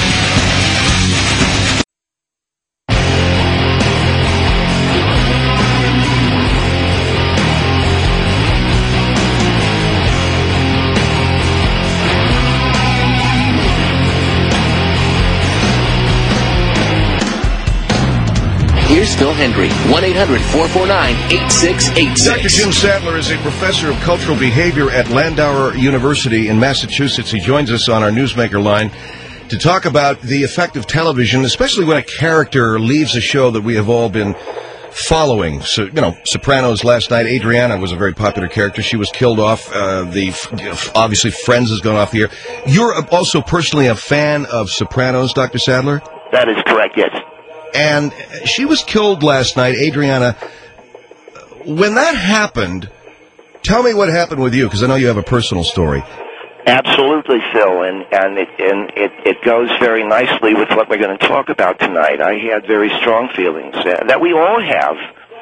A: Here's Phil Hendry, 1-800-449-8686.
B: Dr. Jim Sadler is a professor of cultural behavior at Landauer University in Massachusetts. He joins us on our Newsmaker line to talk about the effect of television, especially when a character leaves a show that we have all been following. So, Sopranos last night. Adriana was a very popular character. She was killed off. Obviously, Friends has gone off the air. You're also personally a fan of Sopranos, Dr. Sadler?
D: That is correct, yes.
B: And she was killed last night, Adriana. When that happened, tell me what happened with you, because I know you have a personal story.
D: Absolutely, Phil, and it goes very nicely with what we're going to talk about tonight. I had very strong feelings that we all have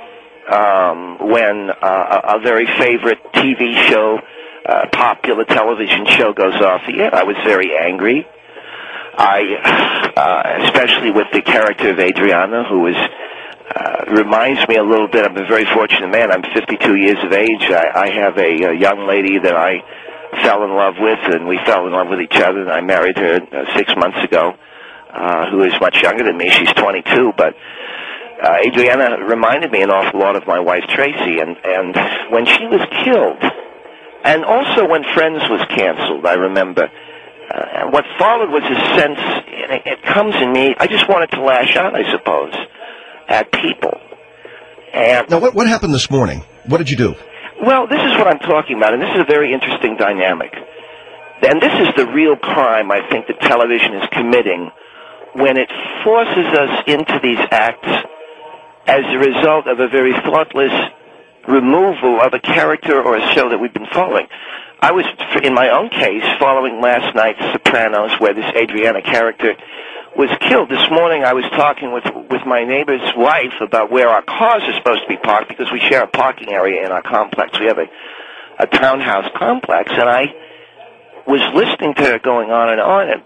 D: when a very favorite TV show, popular television show goes off the air. I was very angry. Especially with the character of Adriana, who reminds me a little bit. I'm a very fortunate man. I'm 52 years of age. I have a young lady that I fell in love with, and we fell in love with each other, and I married her 6 months ago, who is much younger than me. She's 22, but Adriana reminded me an awful lot of my wife, Tracy, and when she was killed, and also when Friends was canceled, I remember, And what followed was a sense, and it comes in me, I just wanted to lash out, I suppose, at people. And
B: now, what happened this morning? What did you do?
D: Well, this is what I'm talking about, and this is a very interesting dynamic. And this is the real crime, I think, that television is committing when it forces us into these acts as a result of a very thoughtless removal of a character or a show that we've been following. I was, in my own case, following last night's Sopranos, where this Adriana character was killed. This morning I was talking with my neighbor's wife about where our cars are supposed to be parked, because we share a parking area in our complex. We have a townhouse complex, and I was listening to her going on, and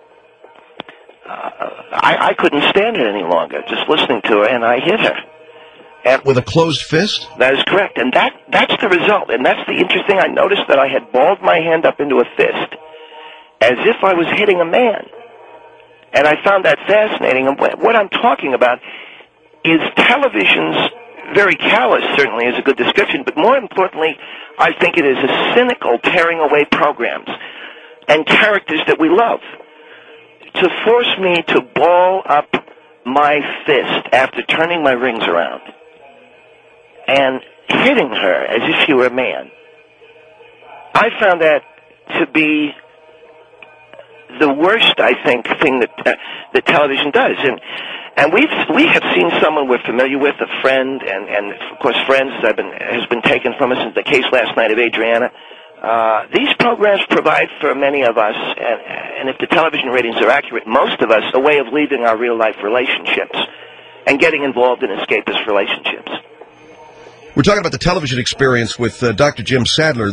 D: I couldn't stand it any longer, just listening to her, and I hit her. And
B: with a closed fist?
D: That is correct, and that's the result, and that's the interesting. I noticed that I had balled my hand up into a fist, as if I was hitting a man. And I found that fascinating. And what I'm talking about is television's very callous, certainly is a good description, but more importantly, I think it is a cynical tearing away programs and characters that we love, to force me to ball up my fist after turning my rings around and hitting her as if she were a man. I found that to be the worst, I think, thing that television does. And we have seen someone we're familiar with, a friend, and of course friends has been taken from us in the case last night of Adriana. These programs provide for many of us, and if the television ratings are accurate, most of us, a way of leaving our real-life relationships and getting involved in escapist relationships.
B: We're talking about the television experience with Dr. Jim Sadler.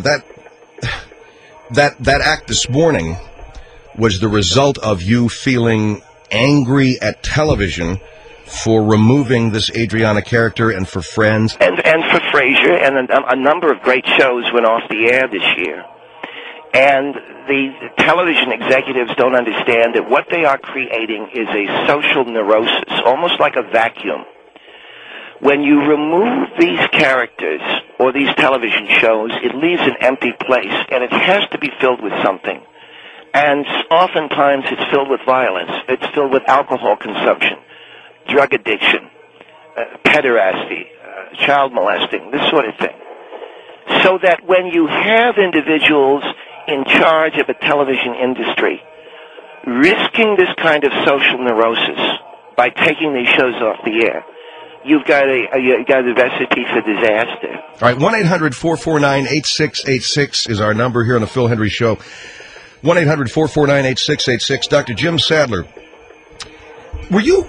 B: That act this morning was the result of you feeling angry at television for removing this Adriana character and for Friends.
D: And for Frasier, and a number of great shows went off the air this year. And the television executives don't understand that what they are creating is a social neurosis, almost like a vacuum. When you remove these characters or these television shows, it leaves an empty place, and it has to be filled with something. And oftentimes it's filled with violence. It's filled with alcohol consumption, drug addiction, pederasty, child molesting, this sort of thing. So that when you have individuals in charge of a television industry risking this kind of social neurosis by taking these shows off the air, you've got a recipe for disaster.
B: All right, 1-800-449-8686 is our number here on the Phil Hendry Show. 1-800-449-8686. Dr. Jim Sadler, were you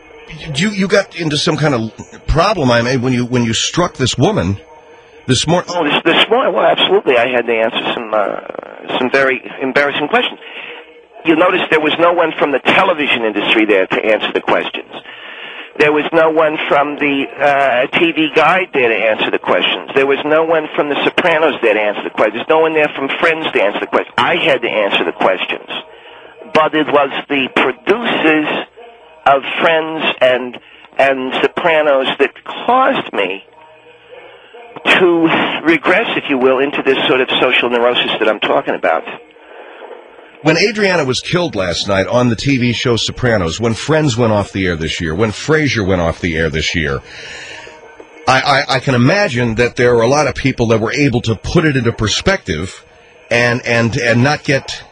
B: got into some kind of problem, I mean, when you struck this woman this morning?
D: Oh, this morning? Well, absolutely. I had to answer some very embarrassing questions. You'll notice there was no one from the television industry there to answer the questions. There was no one from the TV Guide there to answer the questions. There was no one from The Sopranos there to answer the questions. There's no one there from Friends to answer the questions. I had to answer the questions. But it was the producers of Friends and Sopranos that caused me to regress, if you will, into this sort of social neurosis that I'm talking about.
B: When Adriana was killed last night on the TV show Sopranos, when Friends went off the air this year, when Frasier went off the air this year, I can imagine that there are a lot of people that were able to put it into perspective and not get,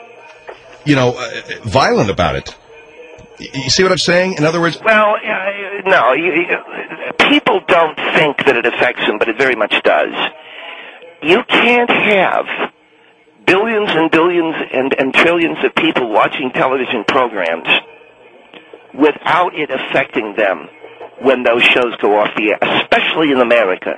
B: violent about it. You see what I'm saying? In other words...
D: Well, no, people don't think that it affects them, but it very much does. You can't have billions and billions and trillions of people watching television programs without it affecting them when those shows go off the air, especially in America,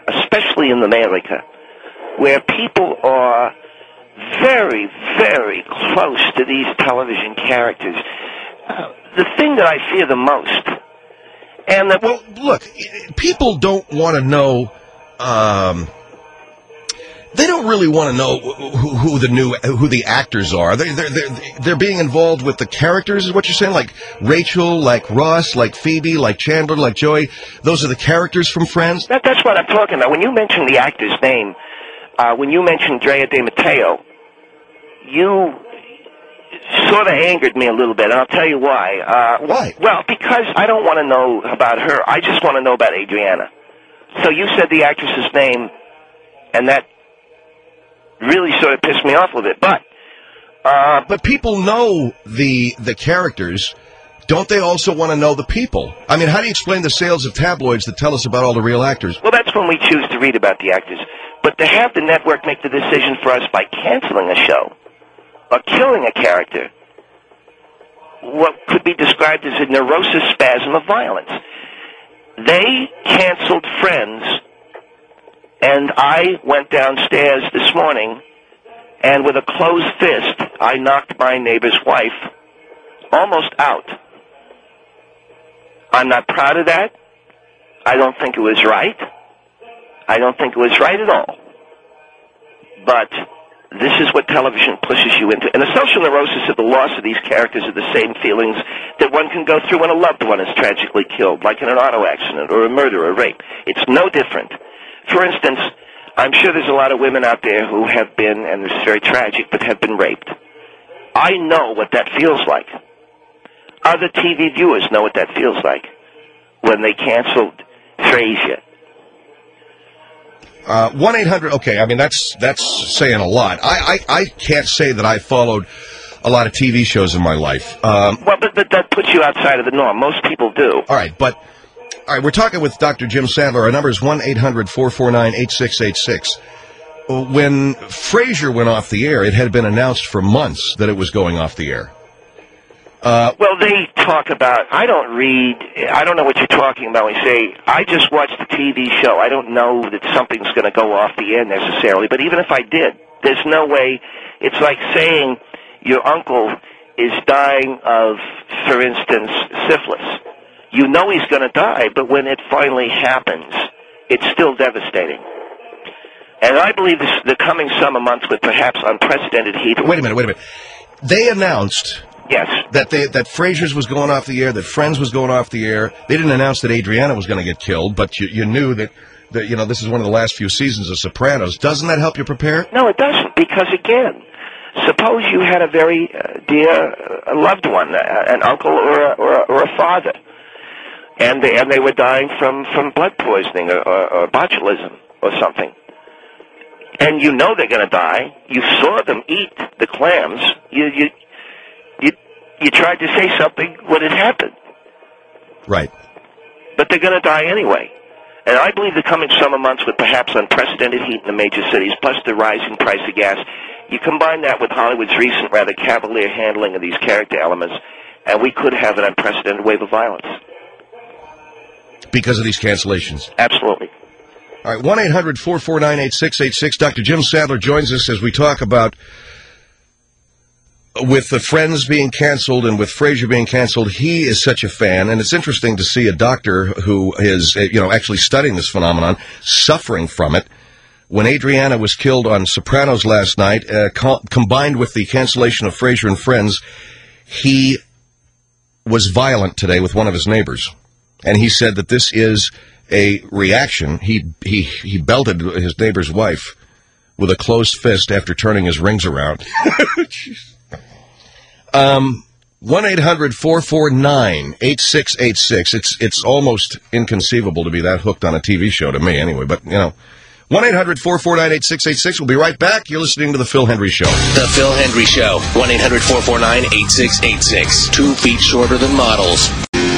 D: where people are very, very close to these television characters. The thing that I fear the most, and that...
B: Well, look, people don't want to know... They don't really want to know who the actors are. They're being involved with the characters, is what you're saying? Like Rachel, like Ross, like Phoebe, like Chandler, like Joey. Those are the characters from Friends?
D: That's what I'm talking about. When you mention the actor's name, when you mention Drea De Matteo, sort of angered me a little bit, and I'll tell you why.
B: Why?
D: Well, because I don't want to know about her. I just want to know about Adriana. So you said the actress's name, and that really sort of pissed me off a little bit. But
B: people know the characters. Don't they also want to know the people? I mean, how do you explain the sales of tabloids that tell us about all the real actors?
D: Well, that's when we choose to read about the actors. But to have the network make the decision for us by canceling a show or killing a character, what could be described as a neurosis spasm of violence. They canceled Friends, and I went downstairs this morning, and with a closed fist, I knocked my neighbor's wife almost out. I'm not proud of that. I don't think it was right. I don't think it was right at all. But this is what television pushes you into. And the social neurosis of the loss of these characters are the same feelings that one can go through when a loved one is tragically killed, like in an auto accident or a murder or a rape. It's no different. For instance, I'm sure there's a lot of women out there who have been, and it's very tragic, but have been raped. I know what that feels like. Other TV viewers know what that feels like when they canceled Frasier.
B: 1-800, okay, I mean, that's saying a lot. I can't say that I followed a lot of TV shows in my life.
D: Well, but that puts you outside of the norm. Most people do.
B: All right, we're talking with Dr. Jim Sadler. Our number is 1-800-449-8686. When Frasier went off the air, it had been announced for months that it was going off the air.
D: Well, they talk about, I don't know what you're talking about when you say, I just watched the TV show. I don't know that something's going to go off the air necessarily, but even if I did, there's no way. It's like saying your uncle is dying of, for instance, syphilis. You know he's going to die, but when it finally happens, it's still devastating. And I believe the coming summer months with perhaps unprecedented heat.
B: Wait a minute. They announced...
D: Yes.
B: That Frasier's was going off the air, that Friends was going off the air. They didn't announce that Adriana was going to get killed, but you knew that this is one of the last few seasons of Sopranos. Doesn't that help you prepare?
D: No, it doesn't, because again, suppose you had a very dear loved one, an uncle or a father, and they were dying from blood poisoning or botulism or something. And you know they're going to die. You saw them eat the clams. You tried to say something when it happened.
B: Right.
D: But they're going to die anyway. And I believe the coming summer months with perhaps unprecedented heat in the major cities, plus the rising price of gas, you combine that with Hollywood's recent rather cavalier handling of these character elements, and we could have an unprecedented wave of violence.
B: Because of these cancellations?
D: Absolutely.
B: All right, 1-800-449-8686. Dr. Jim Sadler joins us as we talk about, with the Friends being canceled and with Frasier being canceled, he is such a fan, and it's interesting to see a doctor who is, actually studying this phenomenon, suffering from it. When Adriana was killed on Sopranos last night, combined with the cancellation of Frasier and Friends, he was violent today with one of his neighbors. And he said that this is a reaction. He belted his neighbor's wife with a closed fist after turning his rings around. 1-800-449-8686. It's almost inconceivable to be that hooked on a TV show to me anyway, but 1-800-449-8686. We'll be right back. You're listening to The Phil Hendry Show.
A: The Phil Hendry Show. 1-800-449-8686. 2 feet shorter than models.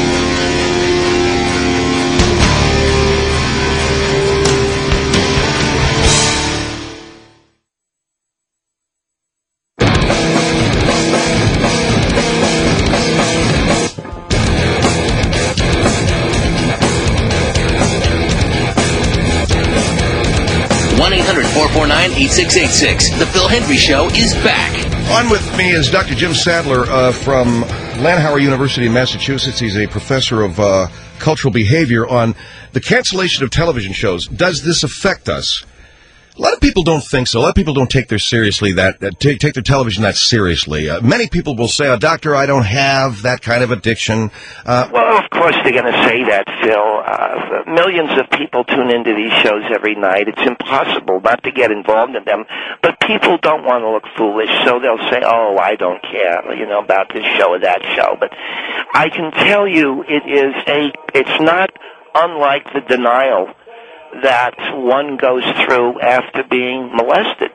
A: The Phil Hendry Show is back.
B: On with me is Dr. Jim Sadler from Landauer University in Massachusetts. He's a professor of cultural behavior on the cancellation of television shows. Does this affect us? A lot of people don't think so. A lot of people don't take their take their television that seriously. Many people will say, "Doctor, I don't have that kind of addiction."
D: Well, of course they're going to say that, Phil. Millions of people tune into these shows every night. It's impossible not to get involved in them. But people don't want to look foolish, so they'll say, "Oh, I don't care, about this show or that show." But I can tell you, it's not unlike the denial that one goes through after being molested.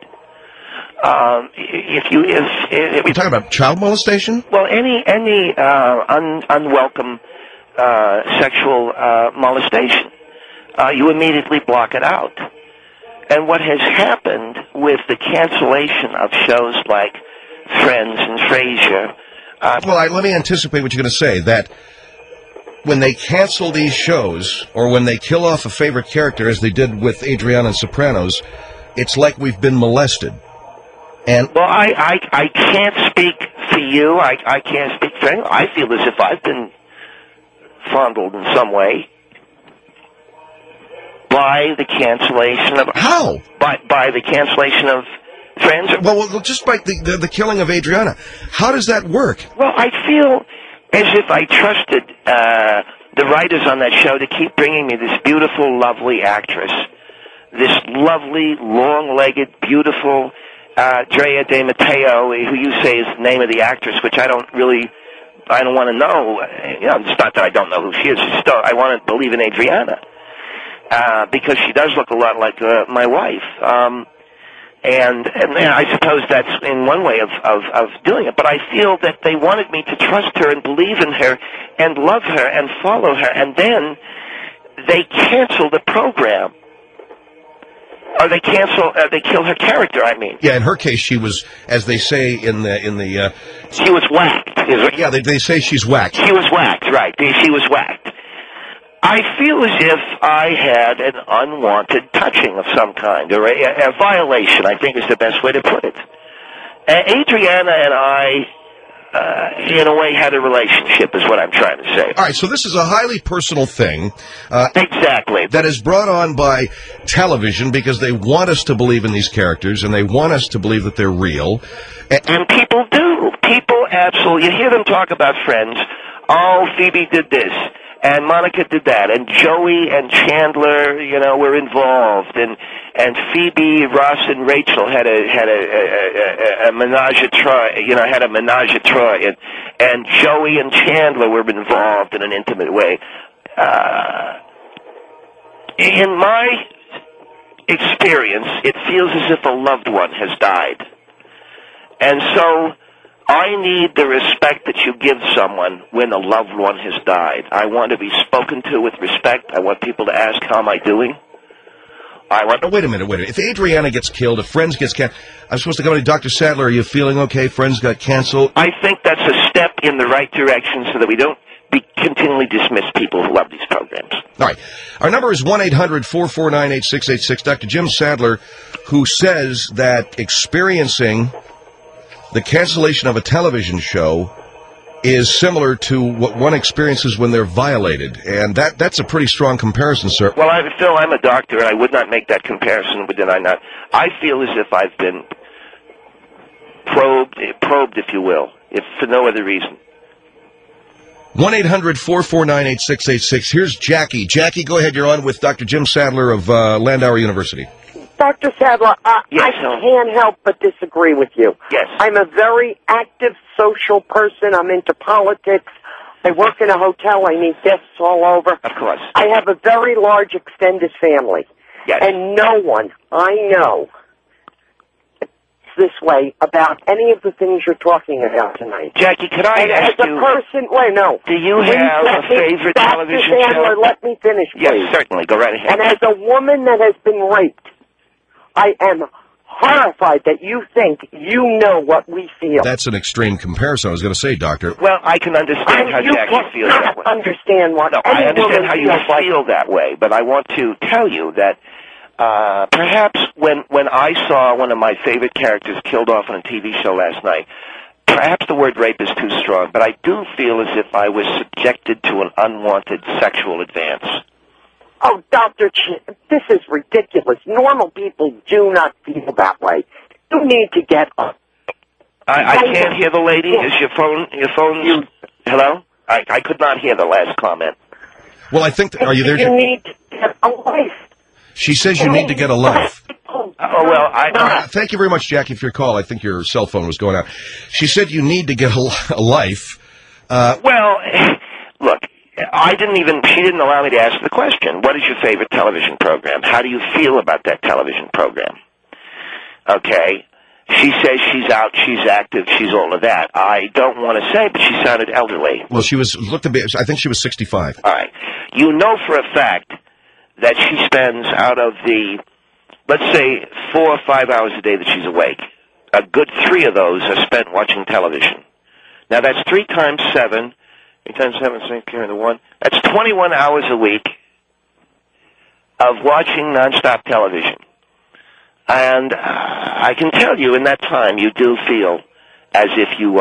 D: If
B: you're talking about child molestation?
D: Well, any unwelcome sexual molestation, you immediately block it out. And what has happened with the cancellation of shows like Friends and Frasier?
B: Let me anticipate what you're going to say. That when they cancel these shows, or when they kill off a favorite character, as they did with Adriana and Sopranos, it's like we've been molested. And
D: well, I can't speak for you. I can't speak for anyone. I feel as if I've been fondled in some way by the cancellation of...
B: How?
D: By the cancellation of Friends.
B: Well, just by the killing of Adriana. How does that work?
D: Well, I feel as if I trusted the writers on that show to keep bringing me this beautiful, lovely actress, this lovely, long-legged, beautiful Drea De Matteo, who you say is the name of the actress, which I don't want to know. It's not that I don't know who she is. I want to believe in Adriana because she does look a lot like my wife. And I suppose that's in one way of doing it. But I feel that they wanted me to trust her and believe in her and love her and follow her. And then they cancel the program. Or they kill her character, I mean.
B: Yeah, in her case, she was, as they say in the
D: she was whacked.
B: Yeah, they say she's whacked.
D: She was whacked, right. She was whacked. I feel as if I had an unwanted touching of some kind, or a violation, I think is the best way to put it. Adriana and I, in a way, had a relationship, is what I'm trying to say.
B: All right, so this is a highly personal thing.
D: Exactly.
B: That is brought on by television because they want us to believe in these characters, and they want us to believe that they're real.
D: And people do. People absolutely. You hear them talk about Friends. Oh, Phoebe did this. And Monica did that, and Joey and Chandler, were involved, and Phoebe, Ross, and Rachel had a menage a trois, and Joey and Chandler were involved in an intimate way. In my experience, it feels as if a loved one has died, and so I need the respect that you give someone when a loved one has died. I want to be spoken to with respect. I want people to ask, how am I doing?
B: Wait a minute. If Adriana gets killed, if Friends gets canceled, I'm supposed to go to Dr. Sadler, are you feeling okay? Friends got canceled?
D: I think that's a step in the right direction so that we don't continually dismiss people who love these programs.
B: All right. Our number is 1-800-449-8686. Dr. Jim Sadler, who says that experiencing the cancellation of a television show is similar to what one experiences when they're violated. And that's a pretty strong comparison, sir.
D: Well, Phil, I'm a doctor, and I would not make that comparison, did I not? I feel as if I've been probed, if you will, if for no other reason.
B: 1-800-449-8686. Here's Jackie. Jackie, go ahead. You're on with Dr. Jim Sadler of Landauer University.
E: Dr. Sadler,
D: yes,
E: I can't help but disagree with you.
D: Yes.
E: I'm a very active social person. I'm into politics. I work in a hotel. I meet guests all over.
D: Of course.
E: I have a very large extended family.
D: Yes.
E: And no one I know this way about any of the things you're talking about tonight.
D: Jackie, could I ask you... Do you have a favorite television
E: Sadler,
D: show?
E: Let me finish, please.
D: Yes, certainly. Go right ahead.
E: And as a woman that has been raped, I am horrified that you think you know what we feel.
B: That's an extreme comparison, I was going to say, Doctor.
D: Well, I can understand how Jackie feels that way.
E: Understand what?
D: No, I understand how you feel that way, but I want to tell you that perhaps when I saw one of my favorite characters killed off on a TV show last night, perhaps the word rape is too strong, but I do feel as if I was subjected to an unwanted sexual advance.
E: Oh, Dr. This is ridiculous. Normal people do not feel that way. You need to get up.
D: I can't hear the lady. Is your phone... Hello? I could not hear the last comment.
B: Well, I think... Are you there?
E: You need to get a life.
B: She says you need to get a life.
D: Oh, well,
B: thank you very much, Jackie, for your call. I think your cell phone was going out. She said you need to get a life.
D: Well, look, she didn't allow me to ask the question. What is your favorite television program? How do you feel about that television program? Okay. She says she's out, she's active, she's all of that. I don't want to say, but she sounded elderly.
B: Well, I think she was 65.
D: All right. You know for a fact that she spends out of the, let's say, 4 or 5 hours a day that she's awake. A good 3 of those are spent watching television. Now, that's 3 times 7. 3 times 7, 6, carry the 1. That's 21 hours a week of watching nonstop television. And I can tell you, in that time, you do feel as if you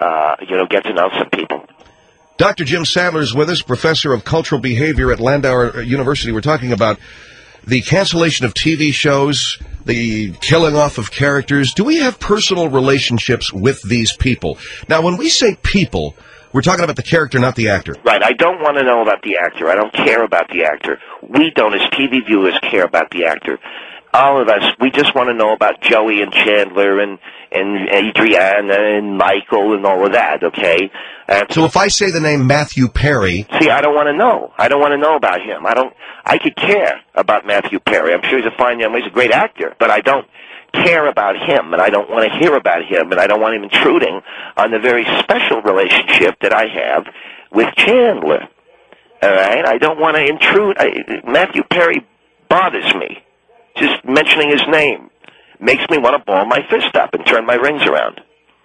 D: get to know some people.
B: Dr. Jim Sadler is with us, professor of cultural behavior at Landauer University. We're talking about the cancellation of TV shows, the killing off of characters. Do we have personal relationships with these people? Now, when we say people, we're talking about the character, not the actor.
D: Right. I don't want to know about the actor. I don't care about the actor. We don't, as TV viewers, care about the actor. All of us, we just want to know about Joey and Chandler and Adriana and Michael and all of that, okay?
B: So if I say the name Matthew Perry...
D: See, I don't want to know. I don't want to know about him. I could care about Matthew Perry. I'm sure he's a fine young man. He's a great actor, but I don't care about him, and I don't want to hear about him, and I don't want him intruding on the very special relationship that I have with Chandler, all right? I don't want to intrude. Matthew Perry bothers me. Just mentioning his name makes me want to ball my fist up and turn my rings around.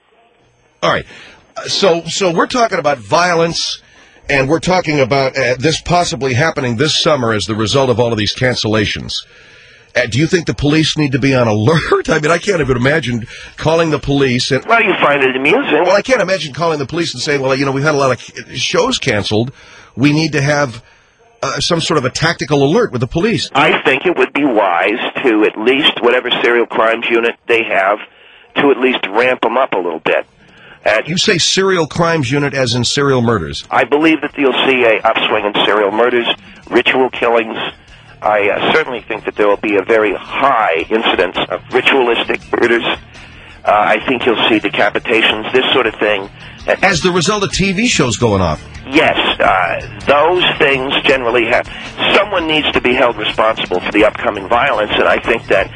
B: All right. So we're talking about violence, and we're talking about this possibly happening this summer as the result of all of these cancellations. Do you think the police need to be on alert? I mean, I can't even imagine calling the police.
D: Well, you find it amusing.
B: Well, I can't imagine calling the police and saying, well, we've had a lot of shows canceled. We need to have some sort of a tactical alert with the police.
D: I think it would be wise to at least, whatever serial crimes unit they have, to at least ramp them up a little bit.
B: You say serial crimes unit as in serial murders?
D: I believe that you'll see an upswing in serial murders, ritual killings. I certainly think that there will be a very high incidence of ritualistic murders. I think you'll see decapitations, this sort of thing.
B: As the result of TV shows going off?
D: Yes, those things generally have... Someone needs to be held responsible for the upcoming violence, and I think that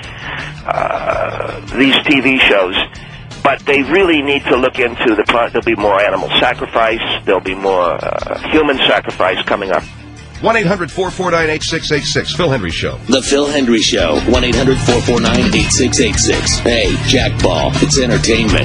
D: these TV shows... But they really need to look into there'll be more animal sacrifice, there'll be more human sacrifice coming up.
B: 1-800-449-8686, Phil Hendry Show.
A: The Phil Hendry Show, 1-800-449-8686. Hey, Jackball, it's entertainment.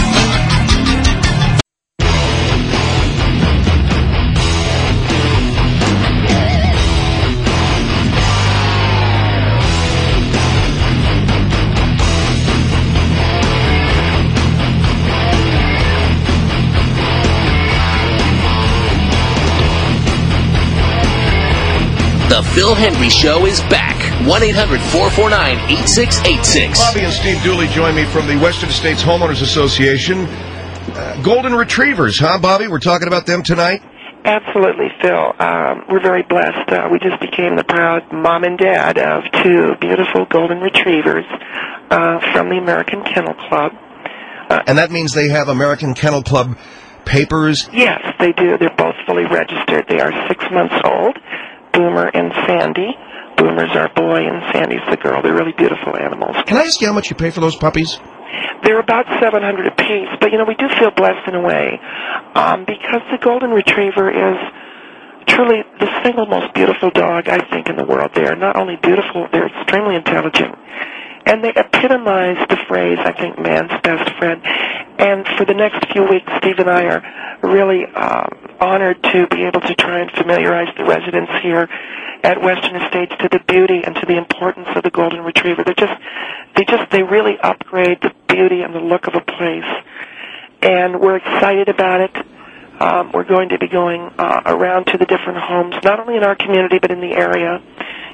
A: The Phil Hendry Show is back. 1-800-449-8686.
B: Bobby and Steve Dooley join me from the Western States Homeowners Association. Golden Retrievers, huh, Bobby? We're talking about them tonight?
F: Absolutely, Phil. We're very blessed. We just became the proud mom and dad of 2 beautiful Golden Retrievers from the American Kennel Club.
B: And that means they have American Kennel Club papers?
F: Yes, they do. They're both fully registered. They are 6 months old. Boomer and Sandy. Boomer's our boy and Sandy's the girl. They're really beautiful animals.
B: Can I ask you how much you pay for those puppies?
F: They're about $700 apiece, but we do feel blessed in a way because the Golden Retriever is truly the single most beautiful dog, I think, in the world. They are not only beautiful, they're extremely intelligent. And they epitomize the phrase, I think, man's best friend. And for the next few weeks, Steve and I are really honored to be able to try and familiarize the residents here at Western Estates to the beauty and to the importance of the Golden Retriever. They really upgrade the beauty and the look of a place. And we're excited about it. We're going to be going around to the different homes, not only in our community but in the area.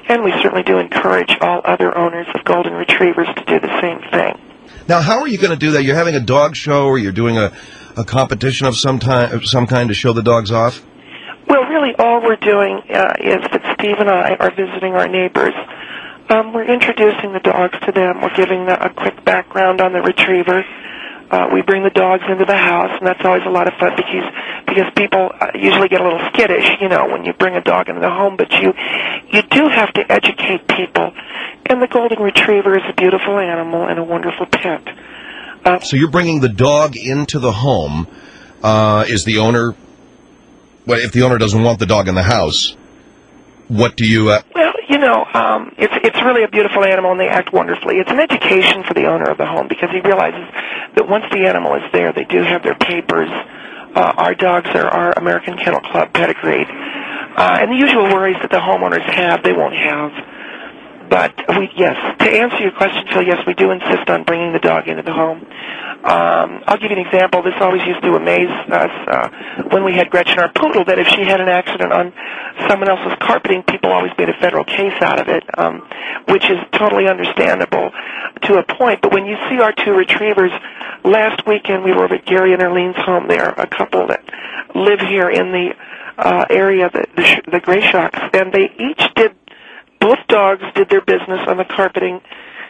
F: And we certainly do encourage all other owners of golden retrievers to do the same thing.
B: Now, how are you going to do that? You're having a dog show, or you're doing a competition of some kind to show the dogs off?
F: Well, really, all we're doing is that Steve and I are visiting our neighbors. We're introducing the dogs to them. We're giving a quick background on the retriever. We bring the dogs into the house, and that's always a lot of fun because people usually get a little skittish, when you bring a dog into the home. But you do have to educate people. And the golden retriever is a beautiful animal and a wonderful pet.
B: So you're bringing the dog into the home. Is the owner? Well, if the owner doesn't want the dog in the house, what do you?
F: Well, it's really a beautiful animal, and they act wonderfully. It's an education for the owner of the home because he realizes that once the animal is there, they do have their papers. Our dogs are American Kennel Club pedigreed, and the usual worries that the homeowners have, they won't have. But yes, to answer your question, Phil, yes, we do insist on bringing the dog into the home. I'll give you an example. This always used to amaze us when we had Gretchen, our poodle, that if she had an accident on someone else's carpeting, people always made a federal case out of it, which is totally understandable to a point. But when you see our two retrievers, last weekend we were over at Gary and Arlene's home. They're a couple that live here in the area, the Gray Shocks, and they each did. Both dogs did their business on the carpeting.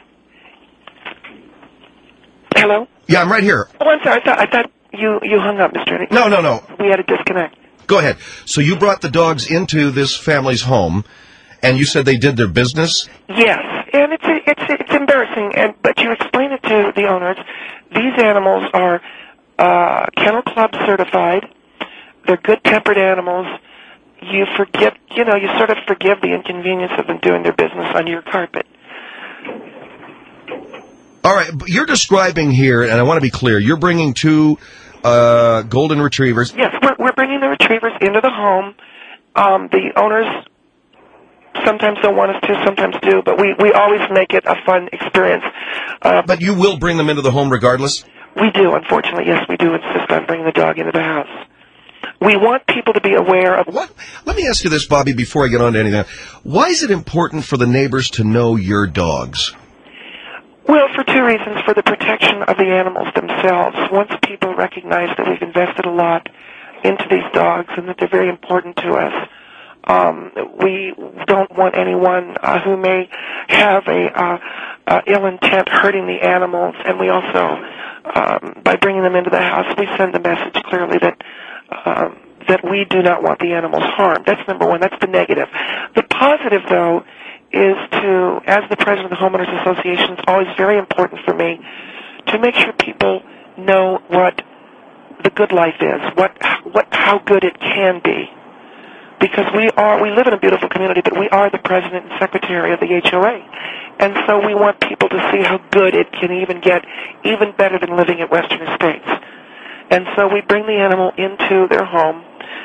F: Hello?
B: Yeah, I'm right here.
F: Oh, I'm sorry. I thought you hung up, Mr. Eddie.
B: No.
F: We had a disconnect.
B: Go ahead. So you brought the dogs into this family's home, and you said they did their business?
F: Yes, and it's embarrassing, but you explain it to the owners. These animals are Kennel Club certified. They're good-tempered animals. You forgive, you sort of forgive the inconvenience of them doing their business on your carpet.
B: All right, but you're describing here, and I want to be clear, you're bringing two golden retrievers.
F: Yes, we're bringing the retrievers into the home. The owners sometimes don't want us to, sometimes do, but we always make it a fun experience.
B: But you will bring them into the home regardless?
F: We do, unfortunately. Yes, we do insist on bringing the dog into the house. We want people to be aware of...
B: What? Let me ask you this, Bobby, before I get on to anything. Why is it important for the neighbors to know your dogs?
F: Well, for two reasons. For the protection of the animals themselves. Once people recognize that we've invested a lot into these dogs and that they're very important to us, we don't want anyone who may have a ill intent hurting the animals. And we also, by bringing them into the house, we send the message clearly that we do not want the animals harmed. That's number one. That's the negative. The positive, though, is to, as the president of the Homeowners Association, it's always very important for me to make sure people know what the good life is, how good it can be. Because we live in a beautiful community, but we are the president and secretary of the HOA. And so we want people to see how good it can even get, even better than living at Western Estates. And so we bring the animal into their home,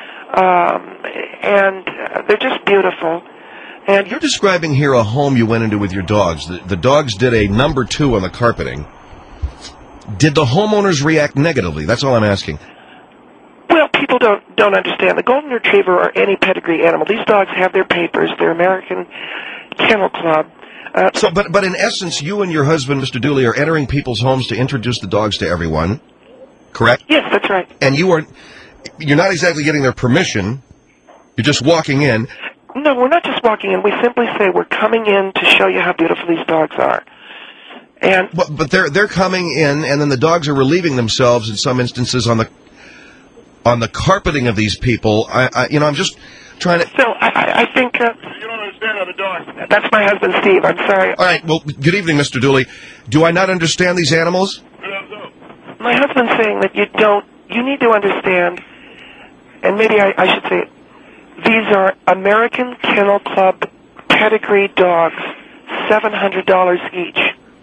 F: and they're just beautiful. And
B: you're describing here a home you went into with your dogs. The dogs did a number 2 on the carpeting. Did the homeowners react negatively? That's all I'm asking.
F: Well, people don't understand. The golden retriever or any pedigree animal, these dogs have their papers. They're American Kennel Club.
B: But in essence, you and your husband, Mr. Dooley, are entering people's homes to introduce the dogs to everyone. Correct?
F: Yes, that's right.
B: And you're not exactly getting their permission. You're just walking in.
F: No, we're not just walking in. We simply say we're coming in to show you how beautiful these dogs are. And
B: but they're coming in, and then the dogs are relieving themselves in some instances on the carpeting of these people. I'm just trying to.
F: So I think you don't understand how the dogs. That's my husband, Steve. I'm sorry.
B: All right. Well, good evening, Mr. Dooley. Do I not understand these animals?
F: My husband's saying that you don't. You need to understand, and maybe I should say it. These are American Kennel Club pedigree dogs, $700 each.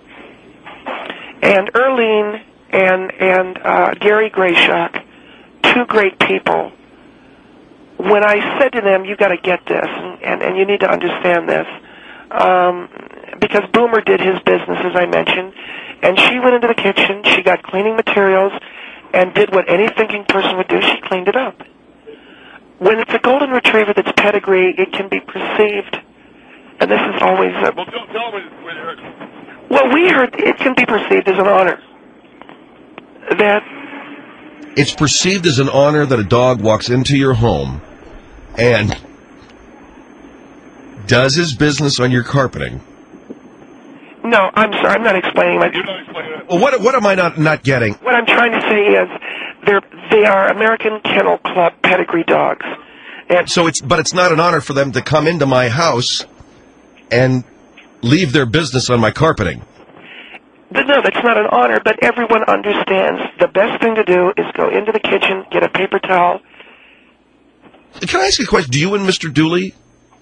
F: And Erlene and Gary Grayshock, two great people. When I said to them, "You got to get this, and you need to understand this," because Boomer did his business, as I mentioned, and she went into the kitchen, she got cleaning materials, and did what any thinking person would do. She cleaned it up. When it's a golden retriever that's pedigree, it can be perceived And this is always...
G: Well, tell them what you heard.
F: Well, we heard it can be perceived as an honor. That...
B: It's perceived as an honor that a dog walks into your home and does his business on your carpeting.
F: No, I'm sorry, I'm not explaining my...
G: You're not explaining it.
B: Well, what am I not getting?
F: What I'm trying to say is they are American Kennel Club pedigree dogs. And
B: So it's not an honor for them to come into my house and leave their business on my carpeting.
F: no, that's not an honor, but everyone understands the best thing to do is go into the kitchen, get a paper towel.
B: Can I ask you a question? Do you and Mr. Dooley,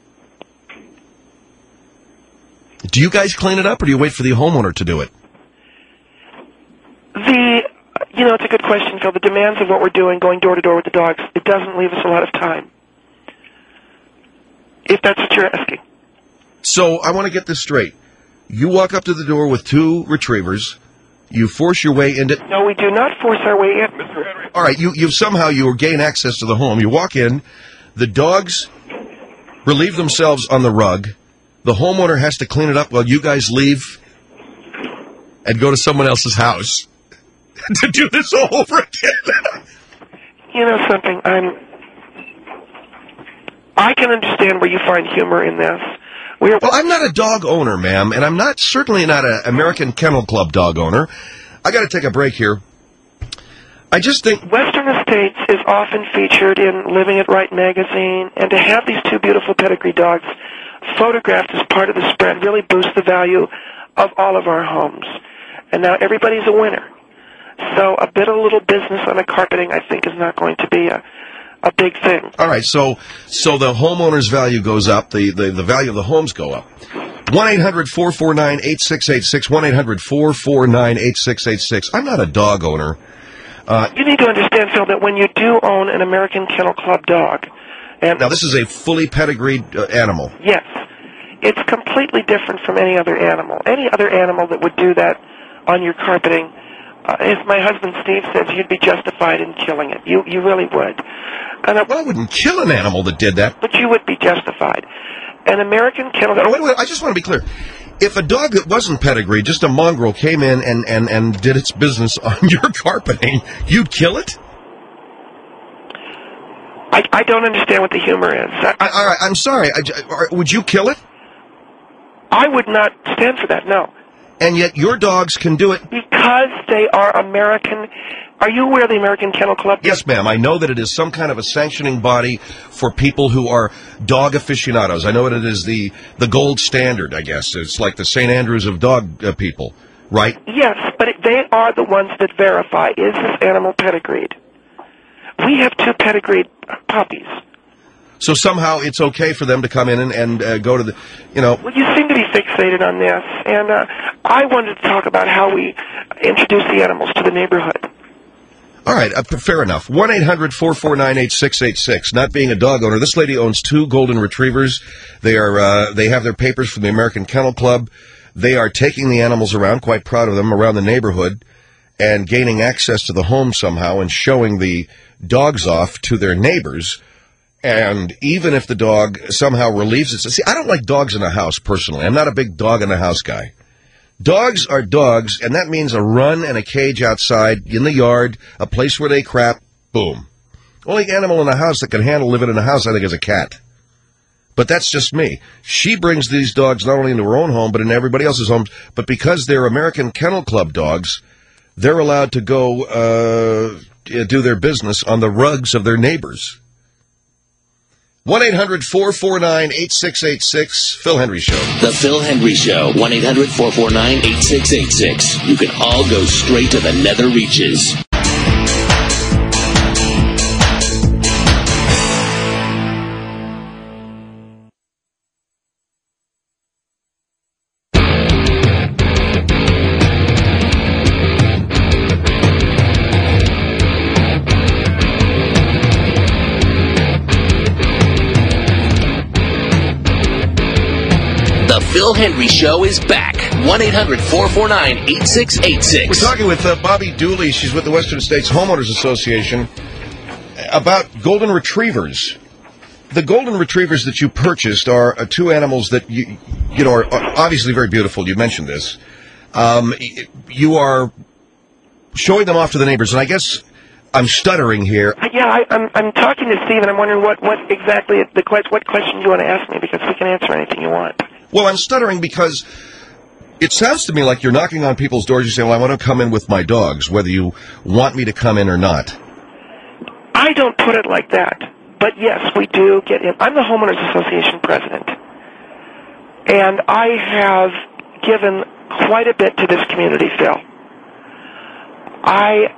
B: do you guys clean it up, or do you wait for the homeowner to do it?
F: It's a good question, Phil. The demands of what we're doing, going door to door with the dogs, it doesn't leave us a lot of time. If that's what you're asking.
B: So I want to get this straight. You walk up to the door with 2 retrievers. You force your way into...
F: No, we do not force our way in.
G: Mr. Henry.
B: All right, you gain access to the home. You walk in. The dogs relieve themselves on the rug. The homeowner has to clean it up while you guys leave and go to someone else's house to do this all over again.
F: You know something? I can understand where you find humor in this.
B: Well, I'm not a dog owner, ma'am, and I'm certainly not an American Kennel Club dog owner. I got to take a break here. I just think...
F: Western Estates is often featured in Living It Right magazine, and to have these 2 beautiful pedigree dogs photographed as part of the spread really boosts the value of all of our homes. And now everybody's a winner. So a bit of little business on the carpeting, I think, is not going to be a big thing.
B: All right, so the homeowner's value goes up, the value of the homes go up. 1-800-449-8686, 1-800-449-8686. I'm not a dog owner.
F: You need to understand, Phil, that when you do own an American Kennel Club dog...
B: Now, this is a fully pedigreed animal.
F: Yes. It's completely different from any other animal. Any other animal that would do that on your carpeting, as my husband Steve says, you'd be justified in killing it. You really would. And
B: Well, I wouldn't kill an animal that did that.
F: But you would be justified. An American Kennel Club...
B: Wait, I just want to be clear. If a dog that wasn't pedigreed, just a mongrel, came in and did its business on your carpeting, you'd kill it?
F: I don't understand what the humor is.
B: All right, I'm sorry. Would you kill it?
F: I would not stand for that, no.
B: And yet your dogs can do it?
F: Because they are American... Are you aware of the American Kennel Club?
B: Yes, ma'am. I know that it is some kind of a sanctioning body for people who are dog aficionados. I know that it is the gold standard, I guess. It's like the St. Andrews of dog people, right?
F: Yes, but they are the ones that verify, is this animal pedigreed? We have 2 pedigreed puppies.
B: So somehow it's okay for them to come in and go to the,
F: Well, you seem to be fixated on this, and I wanted to talk about how we introduce the animals to the neighborhood.
B: All right, fair enough. 1-800-449-8686. Not being a dog owner, this lady owns 2 golden retrievers. They have their papers from the American Kennel Club. They are taking the animals around, quite proud of them, around the neighborhood, and gaining access to the home somehow and showing the dogs off to their neighbors. And even if the dog somehow relieves itself... See, I don't like dogs in the house, personally. I'm not a big dog in the house guy. Dogs are dogs, and that means a run and a cage outside, in the yard, a place where they crap, boom. Only animal in the house that can handle living in the house, I think, is a cat. But that's just me. She brings these dogs not only into her own home, but into everybody else's homes. But because they're American Kennel Club dogs, they're allowed to go do their business on the rugs of their neighbors. 1-800-449-8686, Phil Henry Show.
A: The Phil Henry Show, 1-800-449-8686. You can all go straight to the nether reaches. Phil Henry Show is back. 1-800-449-8686.
B: We're talking with Bobby Dooley. She's with the Western States Homeowners Association about golden retrievers. the golden retrievers that you purchased are two animals that you know are obviously very beautiful. You mentioned this. You are showing them off to the neighbors, and I guess I'm stuttering here.
F: Yeah, I'm talking to Steve, and I'm wondering what exactly what question you want to ask me, because we can answer anything you want.
B: Well, I'm stuttering because it sounds to me like you're knocking on people's doors. You say, well, I want to come in with my dogs, whether you want me to come in or not.
F: I don't put it like that. But yes, we do get in. I'm the Homeowners Association president. And I have given quite a bit to this community, Phil. I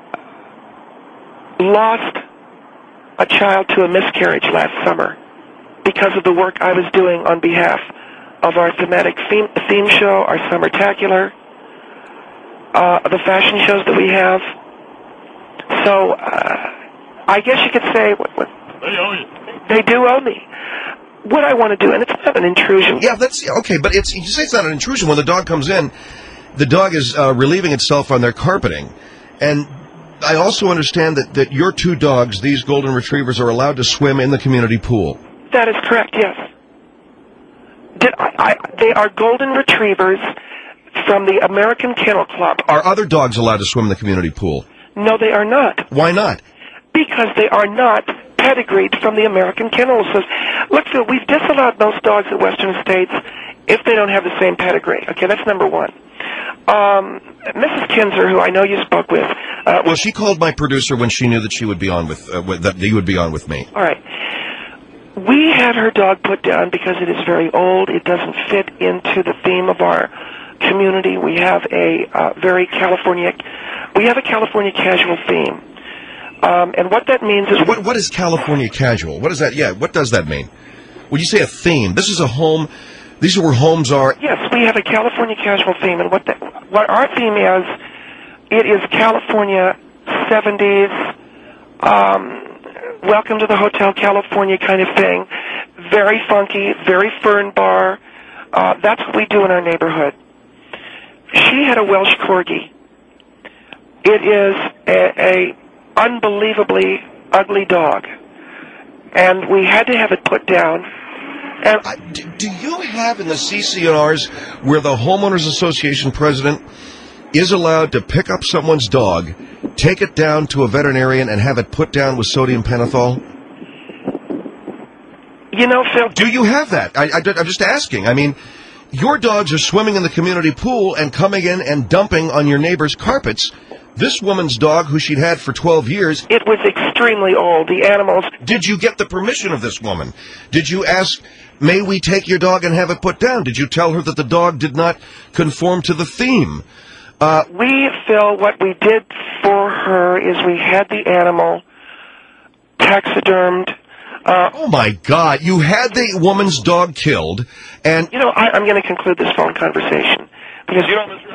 F: lost a child to a miscarriage last summer because of the work I was doing on behalf of our thematic theme show, our Summertacular, the fashion shows that we have. So I guess you could say they do owe me. What I want to do, and it's not an intrusion.
B: Yeah, that's okay, but you say it's not an intrusion. When the dog comes in, the dog is relieving itself on their carpeting. And I also understand that your two dogs, these golden retrievers, are allowed to swim in the community pool.
F: That is correct, yes. They are golden retrievers from the American Kennel Club.
B: Are other dogs allowed to swim in the community pool?
F: No, they are not.
B: Why not?
F: Because they are not pedigreed from the American Kennel Association. Look, Phil, we've disallowed most dogs at Western States if they don't have the same pedigree. Okay, that's number one. Mrs. Kinzer, who I know you spoke with...
B: well, she called my producer when she knew that she would be on that you would be on with me.
F: All right. We had her dog put down because it is very old. It doesn't fit into the theme of our community. We have a California casual theme. And what that means is...
B: What is California casual? What is that? Yeah, what does that mean? When you say a theme, this is a home... These are where homes are...
F: Yes, we have a California casual theme, and what our theme is, it is California 70s, Welcome to the Hotel California kind of thing. Very funky, very fern bar. That's what we do in our neighborhood. She had a Welsh Corgi. It is a unbelievably ugly dog, and we had to have it put down. And
B: do you have in the CCNRs where the Homeowners Association president is allowed to pick up someone's dog, take it down to a veterinarian, and have it put down with sodium pentothal?
F: You know, Phil...
B: Do you have that? I'm just asking. I mean, your dogs are swimming in the community pool and coming in and dumping on your neighbor's carpets. This woman's dog, who she'd had for 12 years...
F: It was extremely old. The animals...
B: Did you get the permission of this woman? Did you ask, may we take your dog and have it put down? Did you tell her that the dog did not conform to the theme?
F: Phil, what we did for her is we had the animal taxidermed.
B: Oh, my God. You had the woman's dog killed, and...
F: You know, I'm going to conclude this phone conversation. Because you know,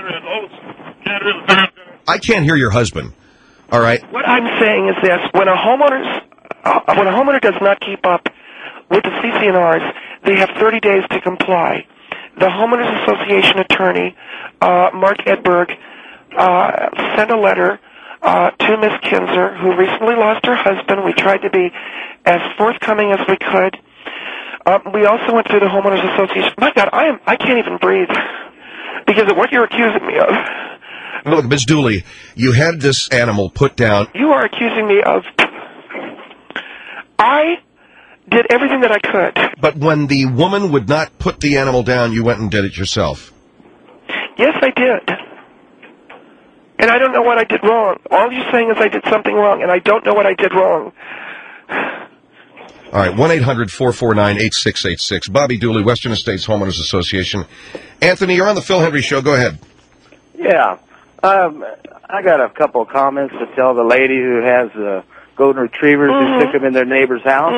B: I can't hear your husband. All right?
F: What I'm saying is this. When a homeowner does not keep up with the CCNRs, they have 30 days to comply. The Homeowners Association attorney, Mark Edberg, sent a letter to Ms. Kinzer, who recently lost her husband. We tried to be as forthcoming as we could. We also went through the Homeowners Association. My God, I can't even breathe because of what you're accusing me of.
B: Look, Ms. Dooley, you had this animal put down.
F: You are accusing me of... I did everything that I could.
B: But when the woman would not put the animal down, you went and did it yourself.
F: Yes, I did. And I don't know what I did wrong. All you're saying is I did something wrong, and I don't know what I did wrong.
B: All right, 1-800-449-8686. Bobby Dooley, Western Estates Homeowners Association. Anthony, you're on the Phil Hendry Show. Go ahead.
H: Yeah. I got a couple of comments to tell the lady who has golden retrievers who took them in their neighbor's house.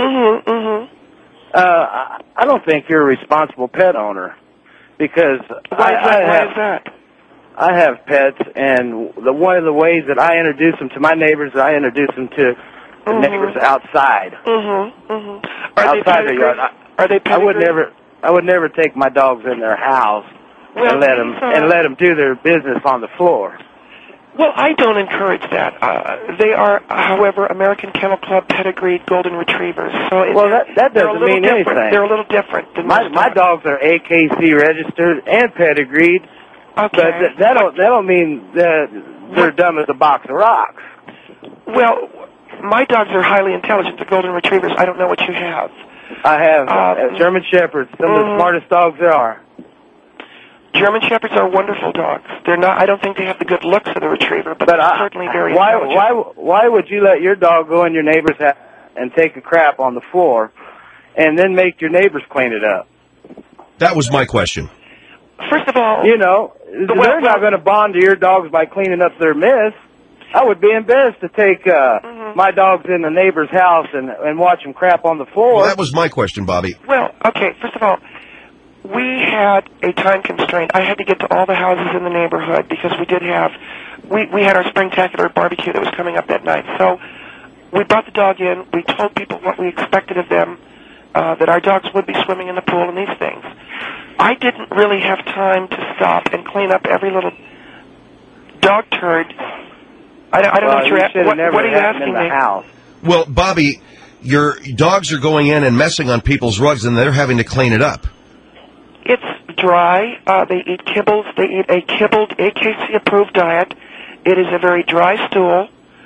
H: I don't think you're a responsible pet owner because
F: Why is that?
H: I have pets, and one of the ways that I introduce them to my neighbors, I introduce them to the neighbors outside. Outside their yard.
F: Are they pedigreed?
H: I would never take my dogs in their house and let them do their business on the floor.
F: Well, I don't encourage that. They are, however, American Kennel Club pedigreed golden retrievers. So
H: that doesn't mean anything.
F: They're a little different than
H: my dogs are AKC registered and pedigreed.
F: Okay.
H: But that don't mean that they're dumb as a box of rocks.
F: Well, my dogs are highly intelligent. The golden retrievers. I don't know what you have.
H: I have German Shepherds, some of the smartest dogs there are.
F: German Shepherds are wonderful dogs. They're not. I don't think they have the good looks of the retriever, but they're certainly very intelligent.
H: Why would you let your dog go in your neighbor's house and take a crap on the floor, and then make your neighbors clean it up?
B: That was my question.
F: First of all,
H: they're not going to bond to your dogs by cleaning up their mess. I would be embarrassed to take my dogs in the neighbor's house and watch them crap on the floor.
B: Well, that was my question, Bobby.
F: Well, okay, first of all, we had a time constraint. I had to get to all the houses in the neighborhood because we had our Springtacular barbecue that was coming up that night. So we brought the dog in. We told people what we expected of them, that our dogs would be swimming in the pool and these things. I didn't really have time to stop and clean up every little dog turd. I don't know what you're asking. What are you asking me?
H: House.
B: Well, Bobby, your dogs are going in and messing on people's rugs, and they're having to clean it up.
F: It's dry. They eat kibbles. They eat a kibbled AKC-approved diet. It is a very dry stool.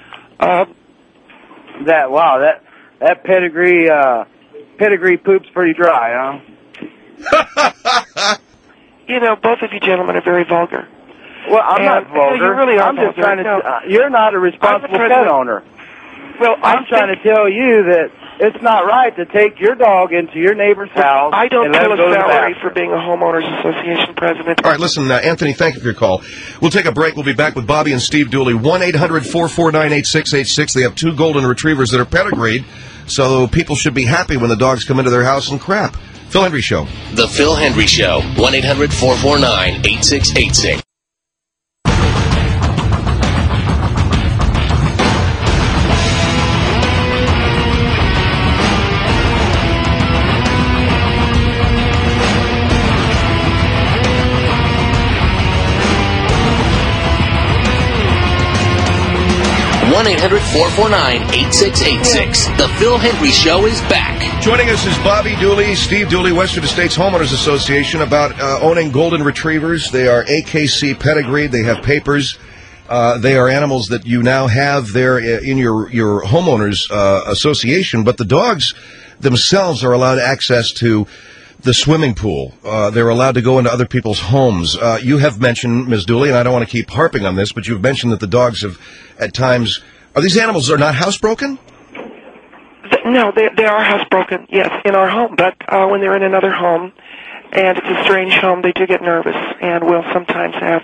H: That pedigree poop's pretty dry,
B: huh?
F: Both of you gentlemen are very vulgar.
H: Well, I'm not vulgar.
F: You really are
H: I'm just
F: vulgar.
H: trying to. You're not a responsible pet owner.
F: Well,
H: I'm trying to tell you that it's not right to take your dog into your neighbor's house.
F: I don't
H: and
F: pull
H: let him go
F: a
H: to the
F: salary
H: bathroom.
F: for being a homeowners association president.
B: All right, listen, Anthony, thank you for your call. We'll take a break. We'll be back with Bobby and Steve Dooley. 1-800-449-8686. They have 2 golden retrievers that are pedigreed, so people should be happy when the dogs come into their house and crap. Phil Hendry Show.
A: The Phil Hendry Show. 1-800-449-8686. 1-800-449-8686. The Phil Hendry Show is back.
B: Joining us is Bobby Dooley, Steve Dooley, Western States Homeowners Association, about owning golden retrievers. They are AKC pedigreed. They have papers. They are animals that you now have there in your homeowners association, but the dogs themselves are allowed access to the swimming pool. They're allowed to go into other people's homes. You have mentioned, Ms. Dooley, and I don't want to keep harping on this, but you've mentioned that the dogs have, at times, are these animals are not housebroken?
F: No, they are housebroken, yes, in our home. But when they're in another home, and it's a strange home, they do get nervous and will sometimes have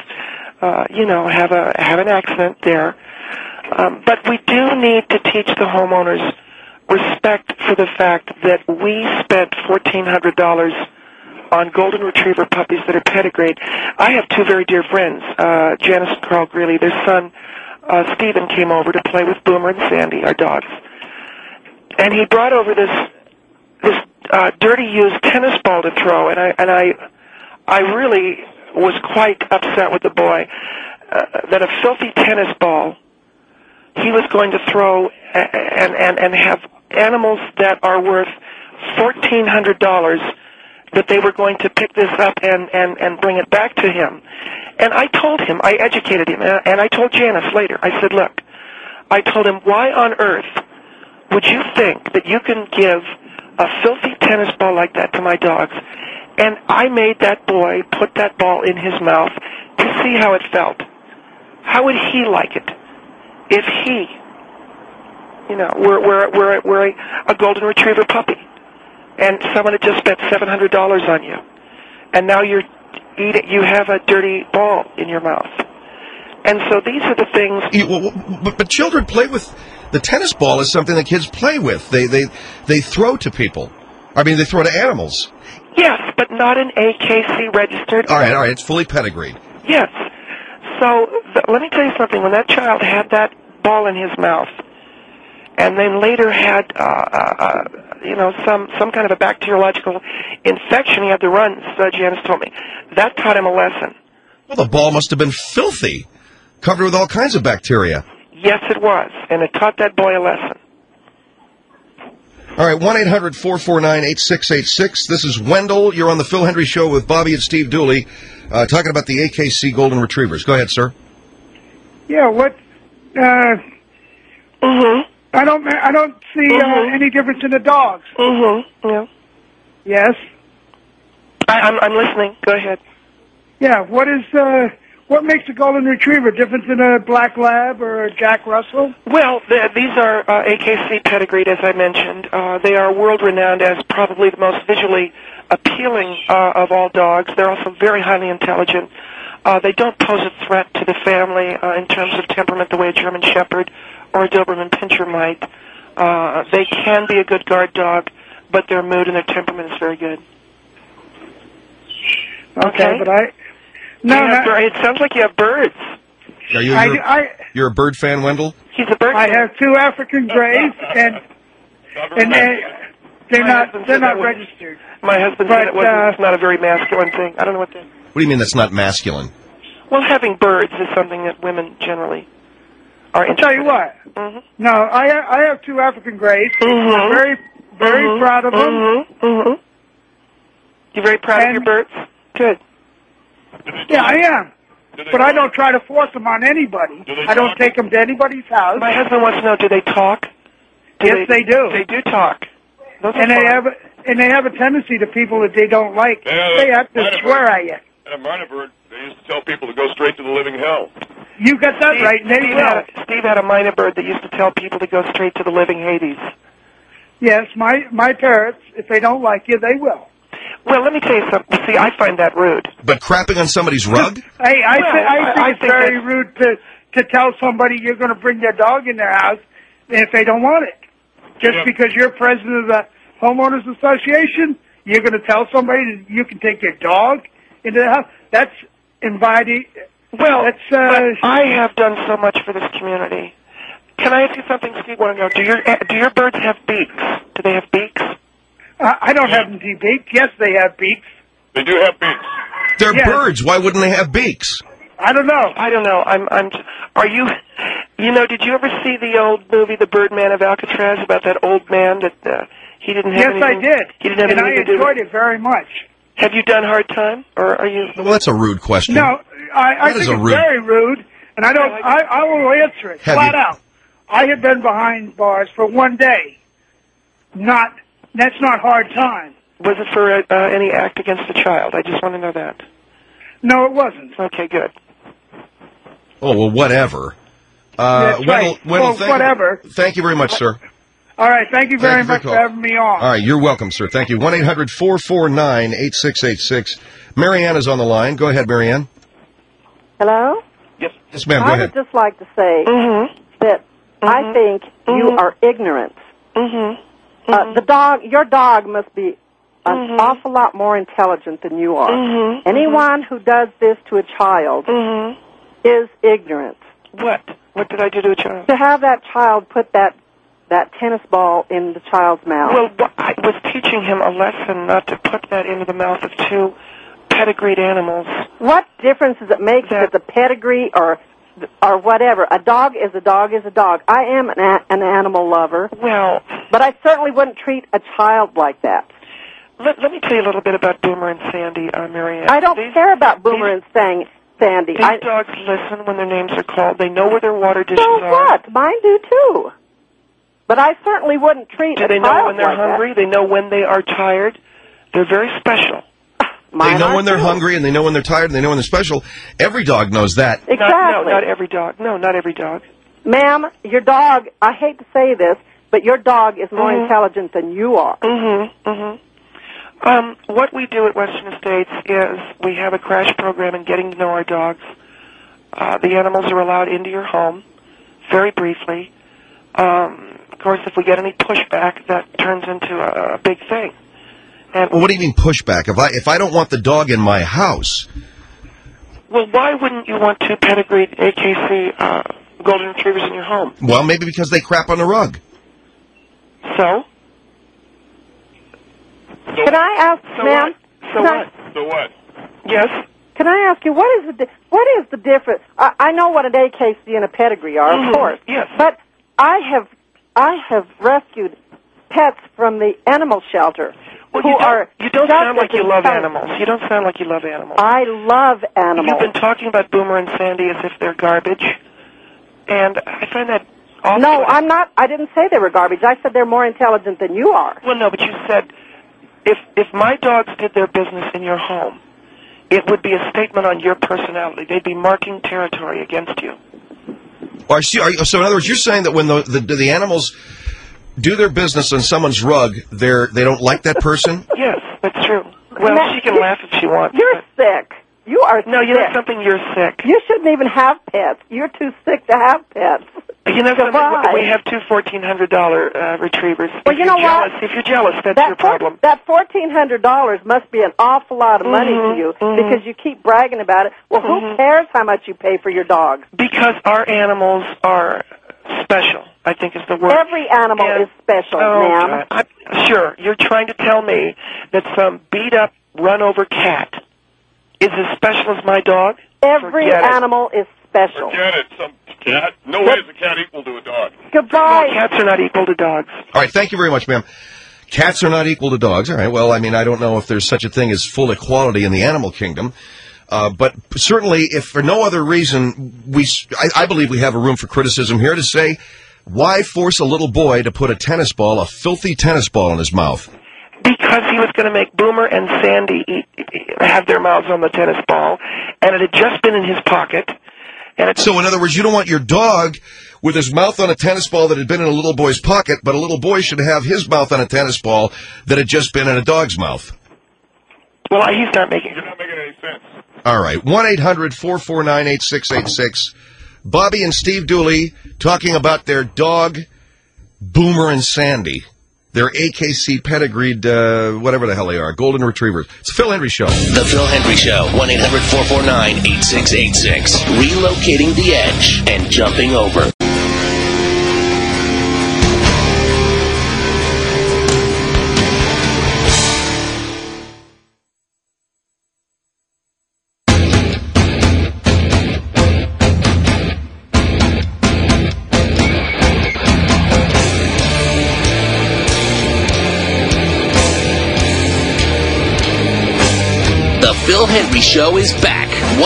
F: an accident there. But we do need to teach the homeowners respect for the fact that we spent $1,400 on golden retriever puppies that are pedigreed. I have 2 very dear friends, Janice and Carl Greeley. Their son, Stephen, came over to play with Boomer and Sandy, our dogs. And he brought over this dirty used tennis ball to throw, and I really was quite upset with the boy that a filthy tennis ball he was going to throw and have animals that are worth $1,400 that they were going to pick this up and bring it back to him. And I told him, I educated him, and I told Janice later, I said, look, I told him, why on earth would you think that you can give a filthy tennis ball like that to my dogs? And I made that boy put that ball in his mouth to see how it felt. How would he like it if he, were a golden retriever puppy, and someone had just spent $700 on you, and now you have a dirty ball in your mouth. And so these are the things.
B: But children play with the tennis ball is something that kids play with. They throw to people. I mean, they throw to animals.
F: Yes, but not an AKC registered.
B: All right, it's fully pedigreed.
F: Yes. So let me tell you something. When that child had that ball in his mouth, and then later had some kind of a bacteriological infection, he had the runs. Janice told me that taught him a lesson.
B: Well, the ball must have been filthy. Covered with all kinds of bacteria.
F: Yes, it was, and it taught that boy a lesson.
B: All right, 1-800-449-8686. This is Wendell. You're on the Phil Hendry Show with Bobby and Steve Dooley, talking about the AKC Golden Retrievers. Go ahead, sir.
I: Yeah, what? I don't see any difference in the dogs.
F: Yeah.
I: Yes.
F: I'm listening. Go ahead.
I: Yeah. What makes a golden retriever different than a black lab or a Jack Russell?
F: Well, these are AKC pedigreed, as I mentioned. They are world-renowned as probably the most visually appealing of all dogs. They're also very highly intelligent. They don't pose a threat to the family in terms of temperament the way a German Shepherd or a Doberman Pinscher might. They can be a good guard dog, but their mood and their temperament is very good.
I: Okay, but
F: it sounds like you have birds.
B: You're a bird fan, Wendell?
F: He's a bird fan.
I: I have 2 African greys, and they're not registered.
F: My husband said it's not a very masculine thing. I don't know what that.
B: What do you mean that's not masculine?
F: Well, having birds is something that women generally are interested
I: I'll tell you what. No, I have 2 African greys. I'm very proud of them.
F: You're very proud of your birds? Good.
I: Yeah, I am. But I don't try to force them on anybody. I don't take them to anybody's house.
F: My husband wants to know, do they talk?
I: Yes, they do.
F: They do talk.
I: And they have a tendency to people that they don't like. They have to swear at you.
G: And a minor bird, they used to tell people to go straight to the living hell.
I: You got that right, and they will.
F: Steve had a minor bird that used to tell people to go straight to the living Hades.
I: Yes, my parrots, if they don't like you, they will.
F: Well, let me tell you something. See, I find that rude.
B: But crapping on somebody's rug?
I: Hey, I think it's very rude to tell somebody you're going to bring their dog in their house if they don't want it. Just because you're president of the homeowners association, you're going to tell somebody that you can take your dog into the house. That's inviting.
F: Well, I have done so much for this community. Can I ask you something, Steve? Do your birds have beaks? Do they have beaks?
I: I don't have them beaked. Yes, they have beaks.
G: They do have beaks.
B: They're birds. Why wouldn't they have beaks?
I: I don't know.
F: Are you, did you ever see the old movie, The Birdman of Alcatraz, about that old man that he didn't have anything?
I: Yes, I did.
F: He didn't have anything to do with.
I: And I enjoyed it very much.
F: Have you done hard time, or are you?
B: Well, that's a rude question.
I: No, I think it's very rude, and I don't. I will answer it flat out. I have been behind bars for one day. That's not hard time.
F: Was it for any act against a child? I just want to know that.
I: No, it wasn't.
F: Okay, good.
B: Oh, well, whatever.
I: That's right. Whatever.
B: Thank you very much, sir.
I: All right, thank you very much for having me on.
B: All right, you're welcome, sir. Thank you. 1-800-449-8686. Marianne is on the line. Go ahead, Marianne.
J: Hello?
B: Yes, ma'am, go ahead.
J: I would just like to say that I think you are ignorant. Your dog must be an awful lot more intelligent than you are. Anyone who does this to a child is ignorant.
F: What? What did I do to a child?
J: To have that child put that tennis ball in the child's mouth.
F: Well, I was teaching him a lesson not to put that into the mouth of 2 pedigreed animals.
J: What difference does it make if it's a pedigree or whatever? A dog is a dog is a dog. I am an animal lover.
F: Well,
J: but I certainly wouldn't treat a child like that.
F: Let me tell you a little bit about Boomer and Sandy, Marianne.
J: I don't care about Boomer and Sandy.
F: These dogs listen when their names are called. They know where their water dishes are.
J: So what? Mine do too. But I certainly wouldn't treat a child like that.
F: Do they know when they're hungry? They know when they are tired. They're very special.
B: They know when they're hungry, and they know when they're tired, and they know when they're special. Every dog knows that.
J: Exactly.
F: Not every dog. No, not every dog.
J: Ma'am, your dog, I hate to say this, but your dog is more intelligent than you are.
F: What we do at Western Estates is we have a crash program in getting to know our dogs. The animals are allowed into your home, very briefly. Of course, if we get any pushback, that turns into a big thing.
B: Well, what do you mean pushback? If I don't want the dog in my house...
F: Well, why wouldn't you want 2 pedigreed AKC golden retrievers in your home?
B: Well, maybe because they crap on the rug.
F: So?
J: Can I ask, ma'am?
G: So what?
F: Yes?
J: Can I ask you, what is the difference? I know what an AKC and a pedigree are, of course.
F: Yes.
J: But I have rescued pets from the animal shelter.
F: Well, you don't sound like you love animals. You don't sound like you love animals.
J: I love animals.
F: You've been talking about Boomer and Sandy as if they're garbage, and I find that awful.
J: No, I'm not. I didn't say they were garbage. I said they're more intelligent than you are.
F: Well, no, but you said if my dogs did their business in your home, it would be a statement on your personality. They'd be marking territory against you.
B: So in other words, you're saying that when the animals do their business on someone's rug, they don't like that person?
F: Yes, that's true. Well, she can laugh if she wants.
J: You're sick. You are
F: No, you know something? You're sick.
J: You shouldn't even have pets. You're too sick to have pets.
F: You know something? We have two $1,400 retrievers.
J: Well, you know what?
F: If you're jealous, that's your problem.
J: That $1,400 must be an awful lot of money to you because you keep bragging about it. Well, who cares how much you pay for your dog?
F: Because our animals are special, I think is the word.
J: Every animal is special, ma'am.
F: Sure, you're trying to tell me that some beat-up, run-over cat is as special as my dog?
J: Every animal is special.
G: Forget it. Some cat? No way is a cat equal to a dog.
J: Goodbye.
F: No, cats are not equal to dogs.
B: All right, thank you very much, ma'am. Cats are not equal to dogs. All right, well, I mean, I don't know if there's such a thing as full equality in the animal kingdom. But certainly, if for no other reason, I believe we have a room for criticism here to say, why force a little boy to put a filthy tennis ball in his mouth?
F: Because he was going to make Boomer and Sandy have their mouths on the tennis ball, and it had just been in his pocket. So, in other words, you don't want your dog with his mouth on a tennis ball that had been in a little boy's pocket, but a little boy should have his mouth on a tennis ball that had just been in a dog's mouth. Well, he's not making...
G: You're not making any sense.
B: All right, 1-800-449-8686. Bobby and Steve Dooley talking about their dog, Boomer and Sandy. They're AKC pedigreed, whatever the hell they are, golden retrievers. It's the Phil Hendry Show.
A: The Phil Hendry Show, 1-800-449-8686. Relocating the edge and jumping over. Phil Hendry Show is back.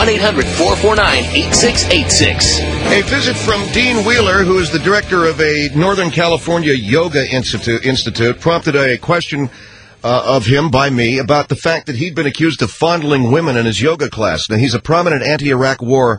A: 1-800-449-8686.
B: A visit from Dean Wheeler, who is the director of a Northern California Yoga Institute, prompted a question of him by me about the fact that he'd been accused of fondling women in his yoga class. Now, he's a prominent anti-Iraq war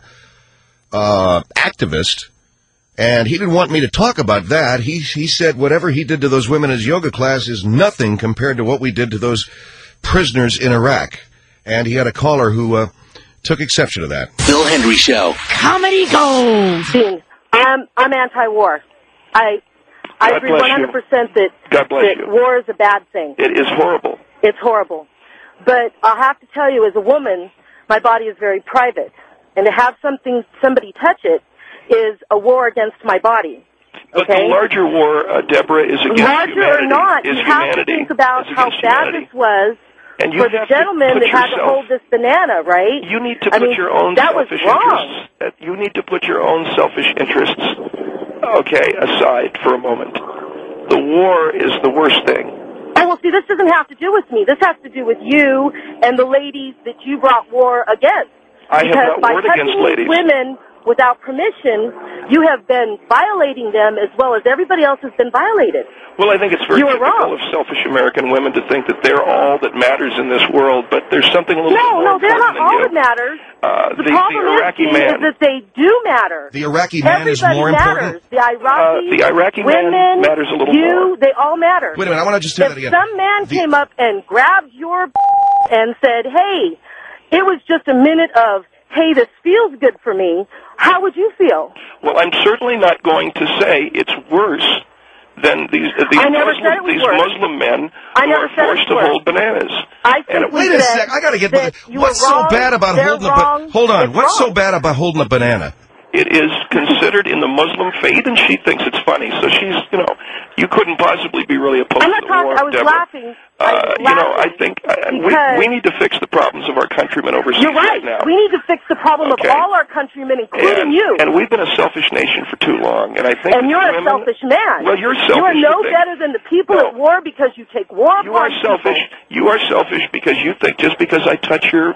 B: activist, and he didn't want me to talk about that. He said whatever he did to those women in his yoga class is nothing compared to what we did to those prisoners in Iraq. And he had a caller who took exception to that.
A: Phil Hendry Show.
C: Comedy gold.
E: Dean, I'm anti-war. I agree 100% that war is a bad thing.
F: It is horrible.
E: It's horrible. But I'll have to tell you, as a woman, my body is very private. And to have somebody touch it is a war against my body.
F: But the larger war, Deborah, is against
E: larger
F: humanity.
E: Or not, you have to think about how bad this was.
F: And you
E: for the gentleman that had to hold this banana, right?
F: You need to put your own selfish interests. You need to put your own selfish interests, aside for a moment. The war is the worst thing.
E: Oh, well, see, this doesn't have to do with me. This has to do with you and the ladies that you brought war against.
F: I have not warred against ladies.
E: Women without permission, you have been violating them as well as everybody else has been violated.
F: Well, I think it's very typical of selfish American women to think that they're all that matters in this world, but there's something a little more important than you.
E: No, they're not all that matters. The problem is that they do matter.
B: The Iraqi man is more important?
E: The
F: Iraqi
E: women,
F: man matters a little more.
E: They all matter.
B: Wait a minute, I want to just say that again.
E: If some man came up and grabbed your and said, hey, it was just a minute of, hey, this feels good for me, how would you feel?
F: Well, I'm certainly not going to say it's worse than these Muslim men who are forced to hold bananas.
B: Wait a sec, I got to get... What's so bad about holding a banana?
F: it is considered in the Muslim faith, and she thinks it's funny. So she's, you couldn't possibly be really opposed
E: I'm
F: to
E: not
F: the war,
E: talking. I was
F: Deborah.
E: laughing.
F: I think we need to fix the problems of our countrymen overseas
E: You're right.
F: now.
E: We need to fix the problem of all our countrymen, including you.
F: And we've been a selfish nation for too long. And I think
E: you're a selfish man.
F: Well, you're selfish.
E: You are no better than the people at war because you take war upon
F: You are selfish. You are selfish because you think just because I touch your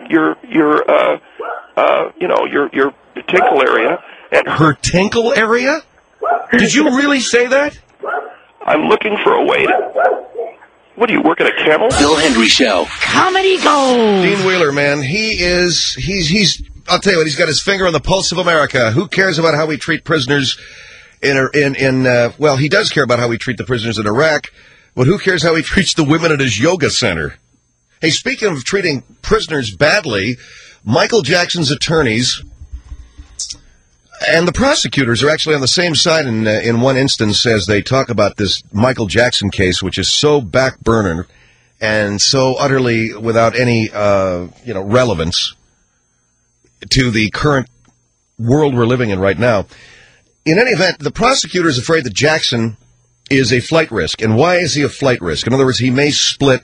F: tinkle area.
B: Her tinkle area? Did you really say that?
F: I'm looking for a way to... What, do you work at a kennel?
A: Phil Hendry Show.
C: Comedy Gold.
B: Dean Wheeler, man, he's, I'll tell you what, he's got his finger on the pulse of America. Who cares about how we treat prisoners well, he does care about how we treat the prisoners in Iraq, but who cares how he treats the women at his yoga center? Hey, speaking of treating prisoners badly, Michael Jackson's attorneys and the prosecutors are actually on the same side in one instance as they talk about this Michael Jackson case, which is so back burner and so utterly without any, relevance to the current world we're living in right now. In any event, the prosecutor is afraid that Jackson is a flight risk. And why is he a flight risk? In other words, he may split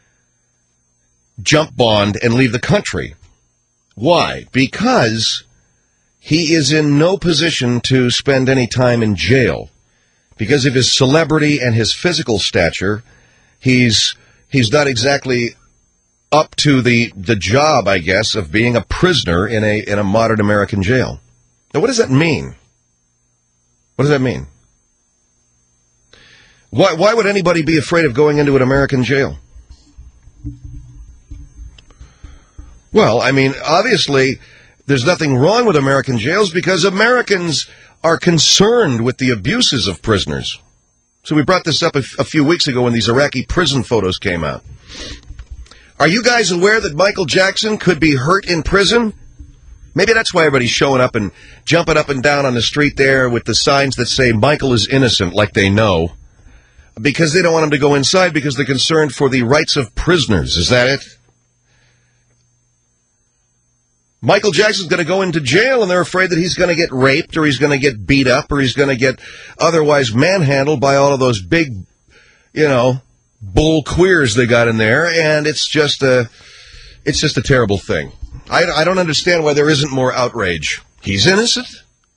B: jump bond and leave the country. Why? Because he is in no position to spend any time in jail. Because of his celebrity and his physical stature, he's not exactly up to the job, I guess, of being a prisoner in a modern American jail. Now, what does that mean? What does that mean? Why would anybody be afraid of going into an American jail? Well, I mean, obviously, there's nothing wrong with American jails because Americans are concerned with the abuses of prisoners. So we brought this up a few weeks ago when these Iraqi prison photos came out. Are you guys aware that Michael Jackson could be hurt in prison? Maybe that's why everybody's showing up and jumping up and down on the street there with the signs that say Michael is innocent, like they know. Because they don't want him to go inside because they're concerned for the rights of prisoners. Is that it? Michael Jackson's going to go into jail, and they're afraid that he's going to get raped, or he's going to get beat up, or he's going to get otherwise manhandled by all of those big, bull queers they got in there, and it's just a terrible thing. I don't understand why there isn't more outrage. He's innocent.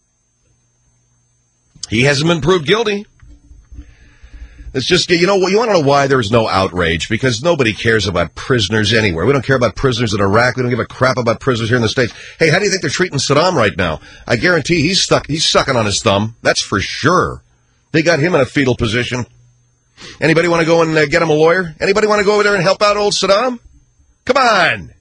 B: He hasn't been proved guilty. It's just, you want to know why there's no outrage? Because nobody cares about prisoners anywhere. We don't care about prisoners in Iraq. We don't give a crap about prisoners here in the States. Hey, how do you think they're treating Saddam right now? I guarantee he's sucking on his thumb. That's for sure. They got him in a fetal position. Anybody want to go and get him a lawyer? Anybody want to go over there and help out old Saddam? Come on.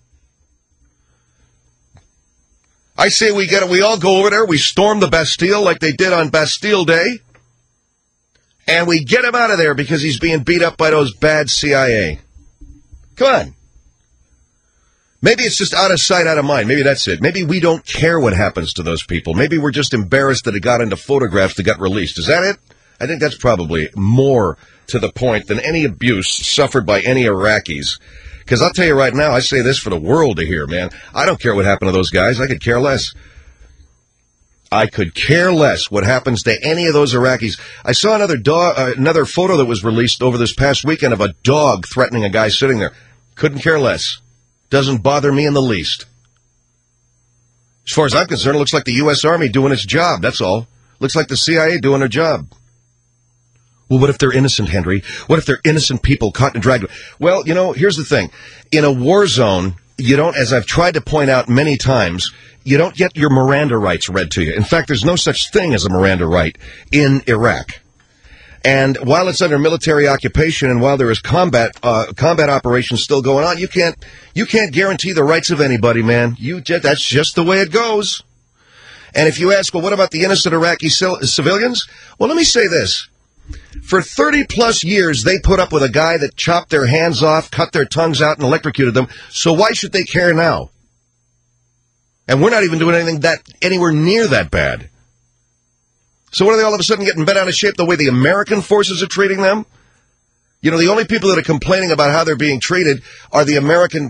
B: I say we all go over there, we storm the Bastille like they did on Bastille Day, and we get him out of there because he's being beat up by those bad CIA. Come on. Maybe it's just out of sight, out of mind. Maybe that's it. Maybe we don't care what happens to those people. Maybe we're just embarrassed that it got into photographs that got released. Is that it? I think that's probably more to the point than any abuse suffered by any Iraqis. Because I'll tell you right now, I say this for the world to hear, man. I don't care what happened to those guys. I could care less. I could care less what happens to any of those Iraqis. I saw another photo that was released over this past weekend of a dog threatening a guy sitting there. Couldn't care less. Doesn't bother me in the least. As far as I'm concerned, it looks like the U.S. Army doing its job, that's all. Looks like the CIA doing their job. Well, what if they're innocent, Henry? What if they're innocent people caught and dragged? Well, here's the thing. In a war zone, you don't, as I've tried to point out many times, you don't get your Miranda rights read to you. In fact, there's no such thing as a Miranda right in Iraq. And while it's under military occupation and while there is combat operations still going on, you can't guarantee the rights of anybody, man. That's just the way it goes. And if you ask, well, what about the innocent Iraqi civilians? Well, let me say this. For 30-plus years, they put up with a guy that chopped their hands off, cut their tongues out, and electrocuted them. So why should they care now? And we're not even doing anything anywhere near that bad. So what are they all of a sudden getting bent out of shape the way the American forces are treating them? The only people that are complaining about how they're being treated are the American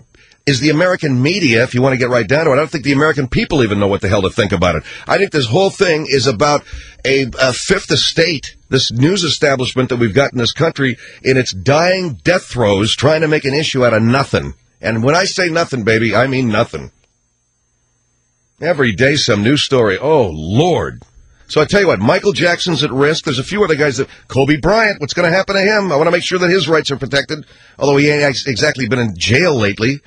B: is the American media, if you want to get right down to it. I don't think the American people even know what the hell to think about it. I think this whole thing is about a fifth estate, this news establishment that we've got in this country in its dying death throes, trying to make an issue out of nothing. And when I say nothing, baby, I mean nothing. Every day some new story. Oh, Lord. So I tell you what, Michael Jackson's at risk. There's a few other guys that... Kobe Bryant, what's going to happen to him? I want to make sure that his rights are protected, although he ain't exactly been in jail lately.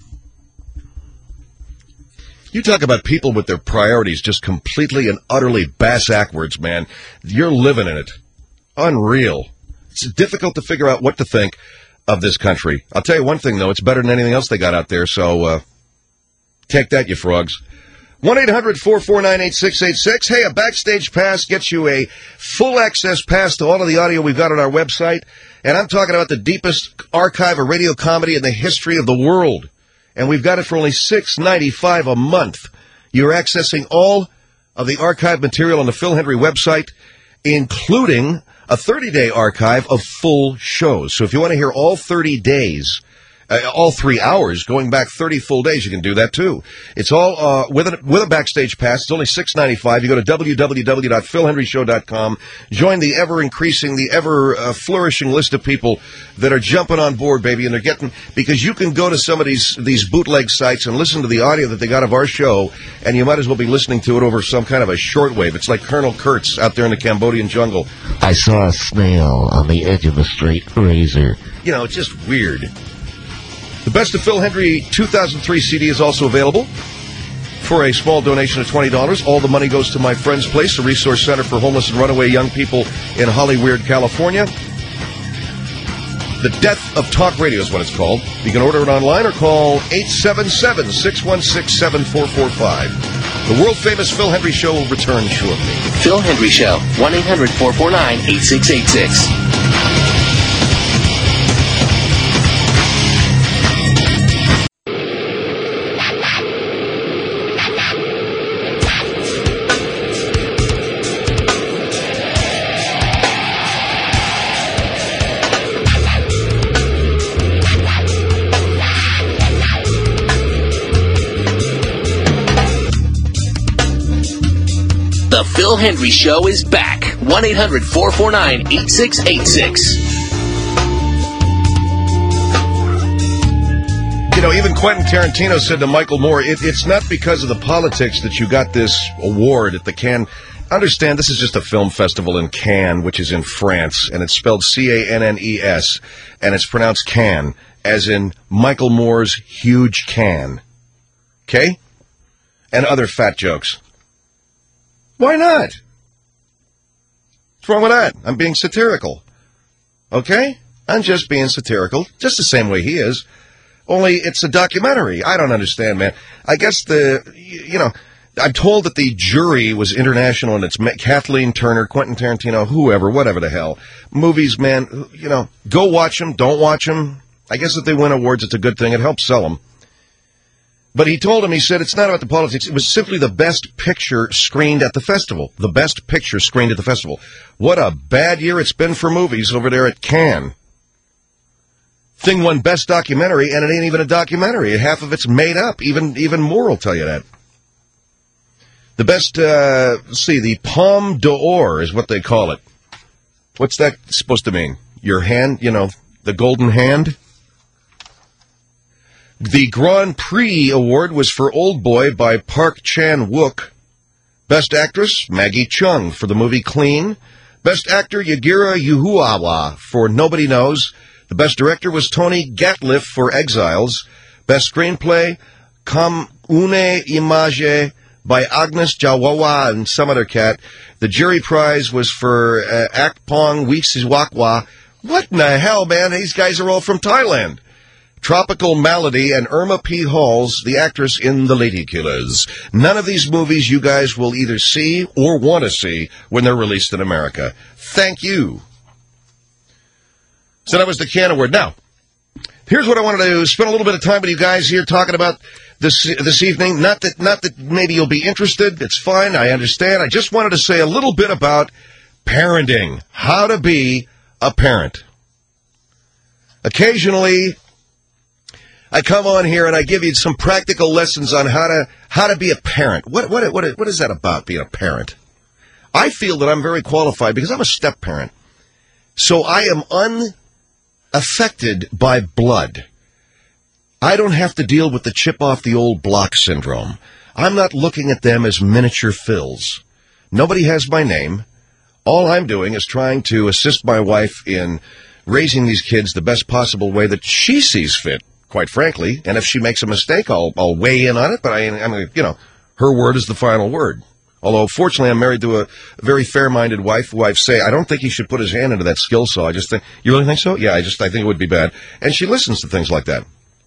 B: You talk about people with their priorities just completely and utterly bass-ackwards, man. You're living in it. Unreal. It's difficult to figure out what to think of this country. I'll tell you one thing, though. It's better than anything else they got out there, so take that, you frogs. 1-800-449-8686. Hey, a Backstage Pass gets you a full access pass to all of the audio we've got on our website. And I'm talking about the deepest archive of radio comedy in the history of the world. And we've got it for only $6.95 a month. You're accessing all of the archive material on the Phil Hendry website, including a 30-day archive of full shows. So if you want to hear all 30 days, all 3 hours, going back 30 full days, you can do that too. It's all with a Backstage Pass. It's only $6.95. You go to www.philhendryshow.com. Join the ever-increasing, the ever-flourishing list of people that are jumping on board, baby, and they're getting, because you can go to some of these bootleg sites and listen to the audio that they got of our show, and you might as well be listening to it over some kind of a shortwave. It's like Colonel Kurtz out there in the Cambodian jungle.
K: I saw a snail on the edge of a straight razor.
B: You know, it's just weird. The Best of Phil Hendry 2003 CD is also available for a small donation of $20. All the money goes to my friend's place, a resource center for homeless and runaway young people in Hollyweird, California. The Death of Talk Radio is what it's called. You can order it online or call 877-616-7445. The world-famous Phil Hendry Show will return shortly.
A: Phil Hendry Show, 1-800-449-8686. The Phil Hendry Show is back. 1-800-449-8686.
B: You know, even Quentin Tarantino said to Michael Moore, it's not because of the politics that you got this award at the Cannes. Understand, this is just a film festival in Cannes, which is in France, and it's spelled C-A-N-N-E-S, and it's pronounced Cannes, as in Michael Moore's huge can. Okay? And other fat jokes. Why not? What's wrong with that? I'm being satirical. Okay? I'm just being satirical, just the same way he is. Only it's a documentary. I don't understand, man. I guess I'm told that the jury was international, and it's Kathleen Turner, Quentin Tarantino, whoever, whatever the hell. Movies, man, go watch them, don't watch them. I guess if they win awards, it's a good thing. It helps sell them. But he said, it's not about the politics. It was simply the best picture screened at the festival. The best picture screened at the festival. What a bad year it's been for movies over there at Cannes. Thing won best documentary, and it ain't even a documentary. Half of it's made up. Even more will tell you that. The best, the Palme d'Or is what they call it. What's that supposed to mean? Your hand, the golden hand? The Grand Prix Award was for Old Boy by Park Chan-wook. Best Actress, Maggie Chung for the movie Clean. Best Actor, Yagira Yuhuawa for Nobody Knows. The Best Director was Tony Gatliff for Exiles. Best Screenplay, Comme une image by Agnes Jawawa and some other cat. The jury prize was for Akpong Wisiwakwa. What in the hell, man? These guys are all from Thailand. Tropical Malady and Irma P. Halls, the actress in The Lady Killers. None of these movies you guys will either see or want to see when they're released in America. Thank you. So that was the Cannes Award. Now, here's what I wanted to spend a little bit of time with you guys here talking about this evening. Not that maybe you'll be interested. It's fine. I understand. I just wanted to say a little bit about parenting. How to be a parent. Occasionally, I come on here and I give you some practical lessons on how to be a parent. What is that about, being a parent? I feel that I'm very qualified because I'm a step-parent. So I am unaffected by blood. I don't have to deal with the chip-off-the-old-block syndrome. I'm not looking at them as miniature Phils. Nobody has my name. All I'm doing is trying to assist my wife in raising these kids the best possible way that she sees fit, quite frankly. And if she makes a mistake, I'll weigh in on it. But I'm her word is the final word. Although, fortunately, I'm married to a very fair-minded wife who I say, I don't think he should put his hand into that skill saw. I just think, you really think so? Yeah, I think it would be bad. And she listens to things like that.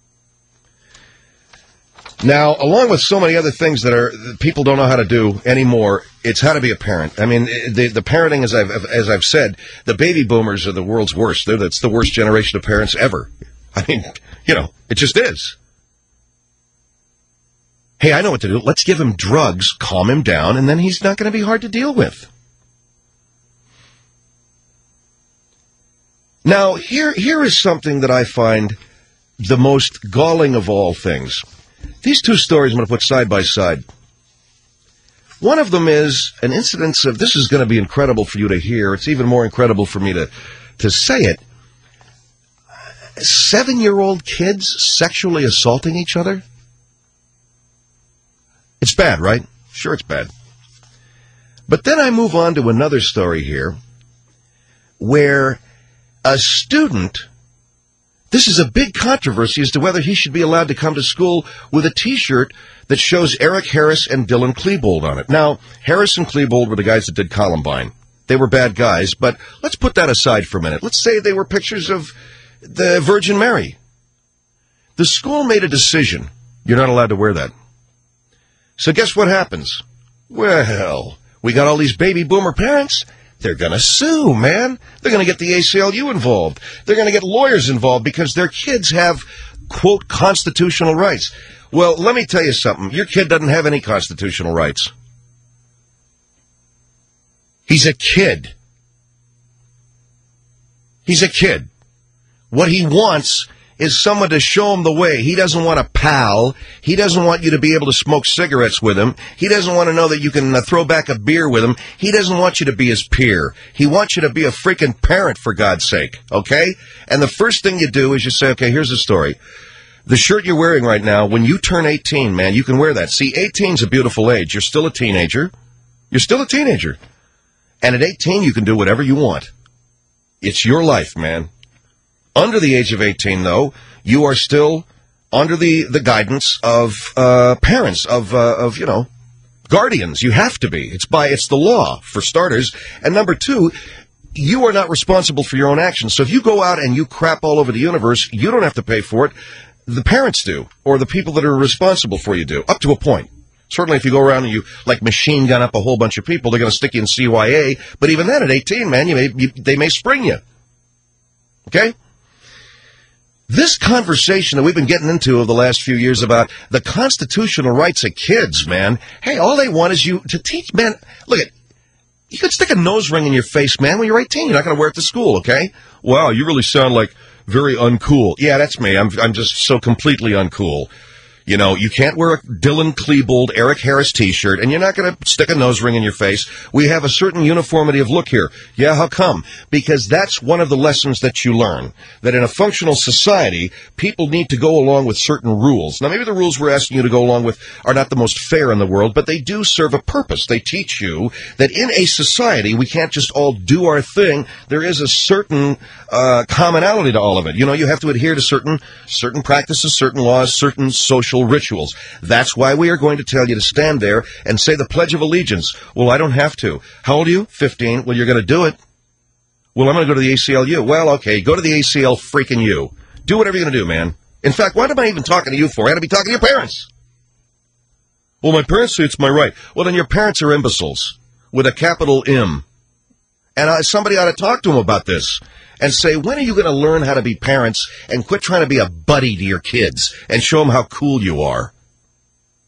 B: Now, along with so many other things that people don't know how to do anymore, it's how to be a parent. I mean, the parenting, as I've said, the baby boomers are the world's worst. That's the worst generation of parents ever. I mean, it just is. Hey, I know what to do. Let's give him drugs, calm him down, and then he's not going to be hard to deal with. Now, here is something that I find the most galling of all things. These two stories I'm going to put side by side. One of them is an incident of, this is going to be incredible for you to hear. It's even more incredible for me to say it. 7-year-old kids sexually assaulting each other? It's bad, right? Sure, it's bad. But then I move on to another story here where a student, this is a big controversy as to whether he should be allowed to come to school with a T-shirt that shows Eric Harris and Dylan Klebold on it. Now, Harris and Klebold were the guys that did Columbine. They were bad guys, but let's put that aside for a minute. Let's say they were pictures of the Virgin Mary. The school made a decision. You're not allowed to wear that. So guess what happens? Well, we got all these baby boomer parents. They're going to sue, man. They're going to get the ACLU involved. They're going to get lawyers involved because their kids have, quote, constitutional rights. Well, let me tell you something. Your kid doesn't have any constitutional rights. He's a kid. He's a kid. What he wants is someone to show him the way. He doesn't want a pal. He doesn't want you to be able to smoke cigarettes with him. He doesn't want to know that you can throw back a beer with him. He doesn't want you to be his peer. He wants you to be a freaking parent, for God's sake, okay? And the first thing you do is you say, okay, here's the story. The shirt you're wearing right now, when you turn 18, man, you can wear that. See, 18's a beautiful age. You're still a teenager. You're still a teenager. And at 18, you can do whatever you want. It's your life, man. Under the age of 18, though, you are still under the guidance of parents, of guardians. You have to be. It's the law, for starters. And number two, you are not responsible for your own actions. So if you go out and you crap all over the universe, you don't have to pay for it. The parents do, or the people that are responsible for you do, up to a point. Certainly if you go around and you, machine gun up a whole bunch of people, they're going to stick you in CYA. But even then, at 18, man, they may spring you. Okay? This conversation that we've been getting into over the last few years about the constitutional rights of kids, man. Hey, all they want is you to teach, man. Look, you could stick a nose ring in your face, man, when you're 18. You're not going to wear it to school, okay? Wow, you really sound like very uncool. Yeah, that's me. I'm just so completely uncool. You know, you can't wear a Dylan Klebold, Eric Harris T-shirt, and you're not going to stick a nose ring in your face. We have a certain uniformity of look here. Yeah, how come? Because that's one of the lessons that you learn, that in a functional society, people need to go along with certain rules. Now, maybe the rules we're asking you to go along with are not the most fair in the world, but they do serve a purpose. They teach you that in a society, we can't just all do our thing. There is a certain commonality to all of it. You know, you have to adhere to certain practices, certain laws, certain social rituals. That's why we are going to tell you to stand there and say the Pledge of Allegiance. Well, I don't have to. How old are you? 15. Well, you're going to do it. Well, I'm going to go to the ACLU. Well, okay, go to the ACL freaking U. Do whatever you're going to do, man. In fact, what am I even talking to you for? I ought to be talking to your parents. Well, my parents say it's my right. Well, then your parents are imbeciles with a capital M. And somebody ought to talk to them about this and say, when are you going to learn how to be parents and quit trying to be a buddy to your kids and show them how cool you are?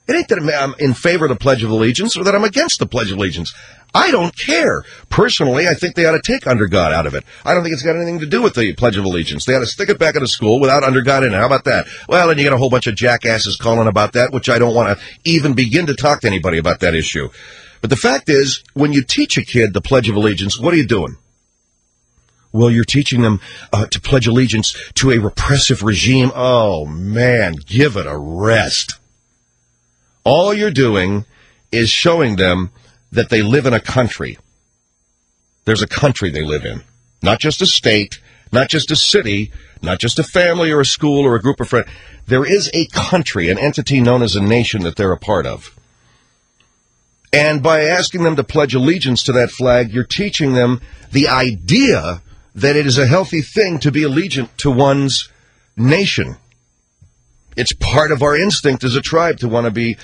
B: It ain't that I'm in favor of the Pledge of Allegiance or that I'm against the Pledge of Allegiance. I don't care. Personally, I think they ought to take Under God out of it. I don't think it's got anything to do with the Pledge of Allegiance. They ought to stick it back in the school without Under God in it. How about that? Well, then you get a whole bunch of jackasses calling about that, which I don't want to even begin to talk to anybody about that issue. But the fact is, when you teach a kid the Pledge of Allegiance, what are you doing? Well, you're teaching them to pledge allegiance to a repressive regime. Oh, man, give it a rest. All you're doing is showing them that they live in a country. There's a country they live in. Not just a state, not just a city, not just a family or a school or a group of friends. There is a country, an entity known as a nation that they're a part of. And by asking them to pledge allegiance to that flag, you're teaching them the idea that it is a healthy thing to be allegiant to one's nation. It's part of our instinct as a tribe to want to be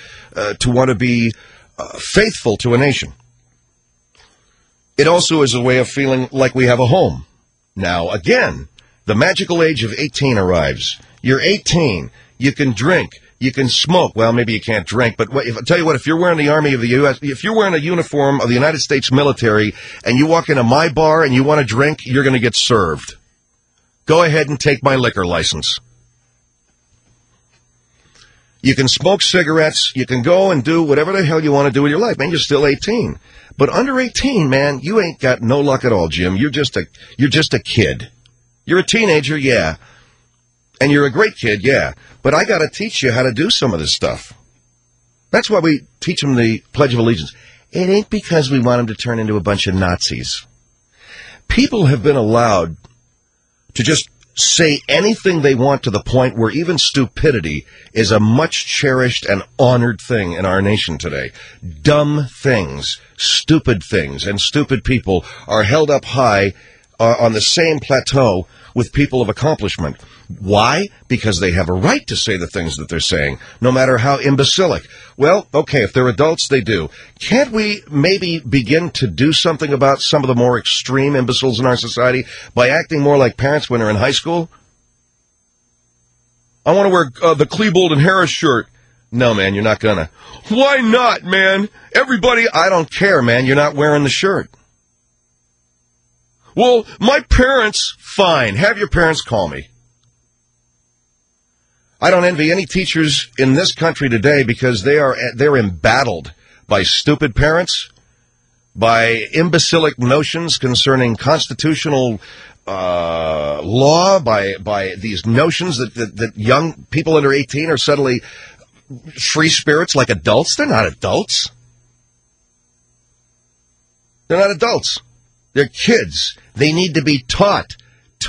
B: faithful to a nation. It also is a way of feeling like we have a home. Now, again, the magical age of 18 arrives. You're 18. You can drink. You can smoke. Well, maybe you can't drink, but I tell you what, if you're wearing the Army of the U.S., if you're wearing a uniform of the United States military and you walk into my bar and you want to drink, you're going to get served. Go ahead and take my liquor license. You can smoke cigarettes. You can go and do whatever the hell you want to do with your life, man. You're still 18. But under 18, man, you ain't got no luck at all, Jim. You're just a kid. You're a teenager, yeah. And you're a great kid, yeah. But I got to teach you how to do some of this stuff. That's why we teach them the Pledge of Allegiance. It ain't because we want them to turn into a bunch of Nazis. People have been allowed to just say anything they want to the point where even stupidity is a much cherished and honored thing in our nation today. Dumb things, stupid things, and stupid people are held up high on the same plateau with people of accomplishment. Why? Because they have a right to say the things that they're saying, no matter how imbecilic. Well, okay, if they're adults, they do. Can't we maybe begin to do something about some of the more extreme imbeciles in our society by acting more like parents when they're in high school? I want to wear the Klebold and Harris shirt. No, man, you're not gonna. Why not, man? Everybody, I don't care, man. You're not wearing the shirt. Well, my parents, fine. Have your parents call me. I don't envy any teachers in this country today because they're embattled by stupid parents, by imbecilic notions concerning constitutional law, by these notions that young people under 18 are suddenly free spirits like adults. They're not adults. They're not adults. They're kids. They need to be taught.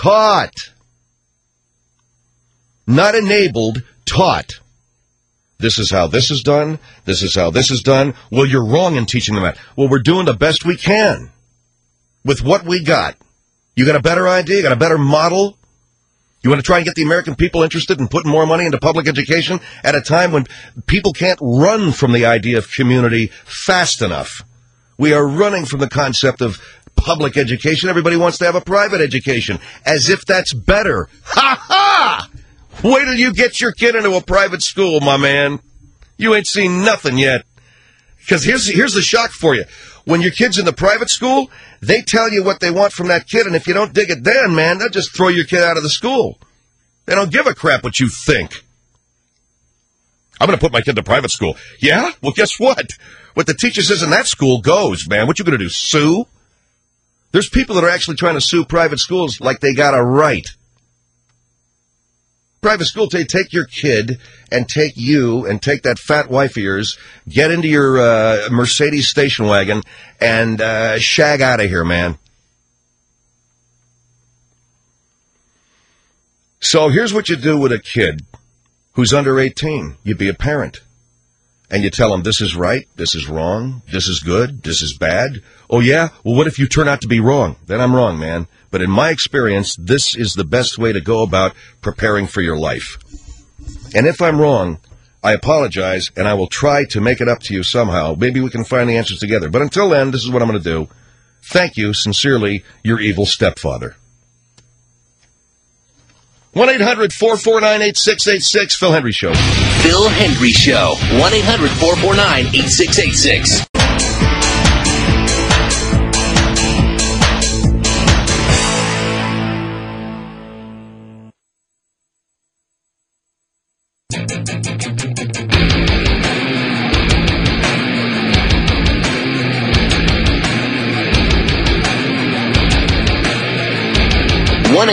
B: Not enabled, taught. This is how this is done. This is how this is done. Well, you're wrong in teaching them that. Well, we're doing the best we can with what we got. You got a better idea? You got a better model? You want to try and get the American people interested in putting more money into public education at a time when people can't run from the idea of community fast enough? We are running from the concept of public education. Everybody wants to have a private education, as if that's better. Ha ha! Wait till you get your kid into a private school, my man. You ain't seen nothing yet. Because here's the shock for you. When your kid's in the private school, they tell you what they want from that kid, and if you don't dig it then, man, they'll just throw your kid out of the school. They don't give a crap what you think. I'm going to put my kid to private school. Yeah? Well, guess what? What the teacher says in that school goes, man. What you going to do, sue? There's people that are actually trying to sue private schools like they got a right. Private school, take your kid and take you and take that fat wife of yours, get into your Mercedes station wagon, and shag out of here, man. So here's what you do with a kid who's under 18. You be a parent. And you tell them this is right, this is wrong, this is good, this is bad. Oh, yeah? Well, what if you turn out to be wrong? Then I'm wrong, man. But in my experience, this is the best way to go about preparing for your life. And if I'm wrong, I apologize, and I will try to make it up to you somehow. Maybe we can find the answers together. But until then, this is what I'm going to do. Thank you, sincerely, your evil stepfather. 1-800-449-8686, Phil Hendry Show.
A: Phil Hendry Show. 1-800-449-8686. One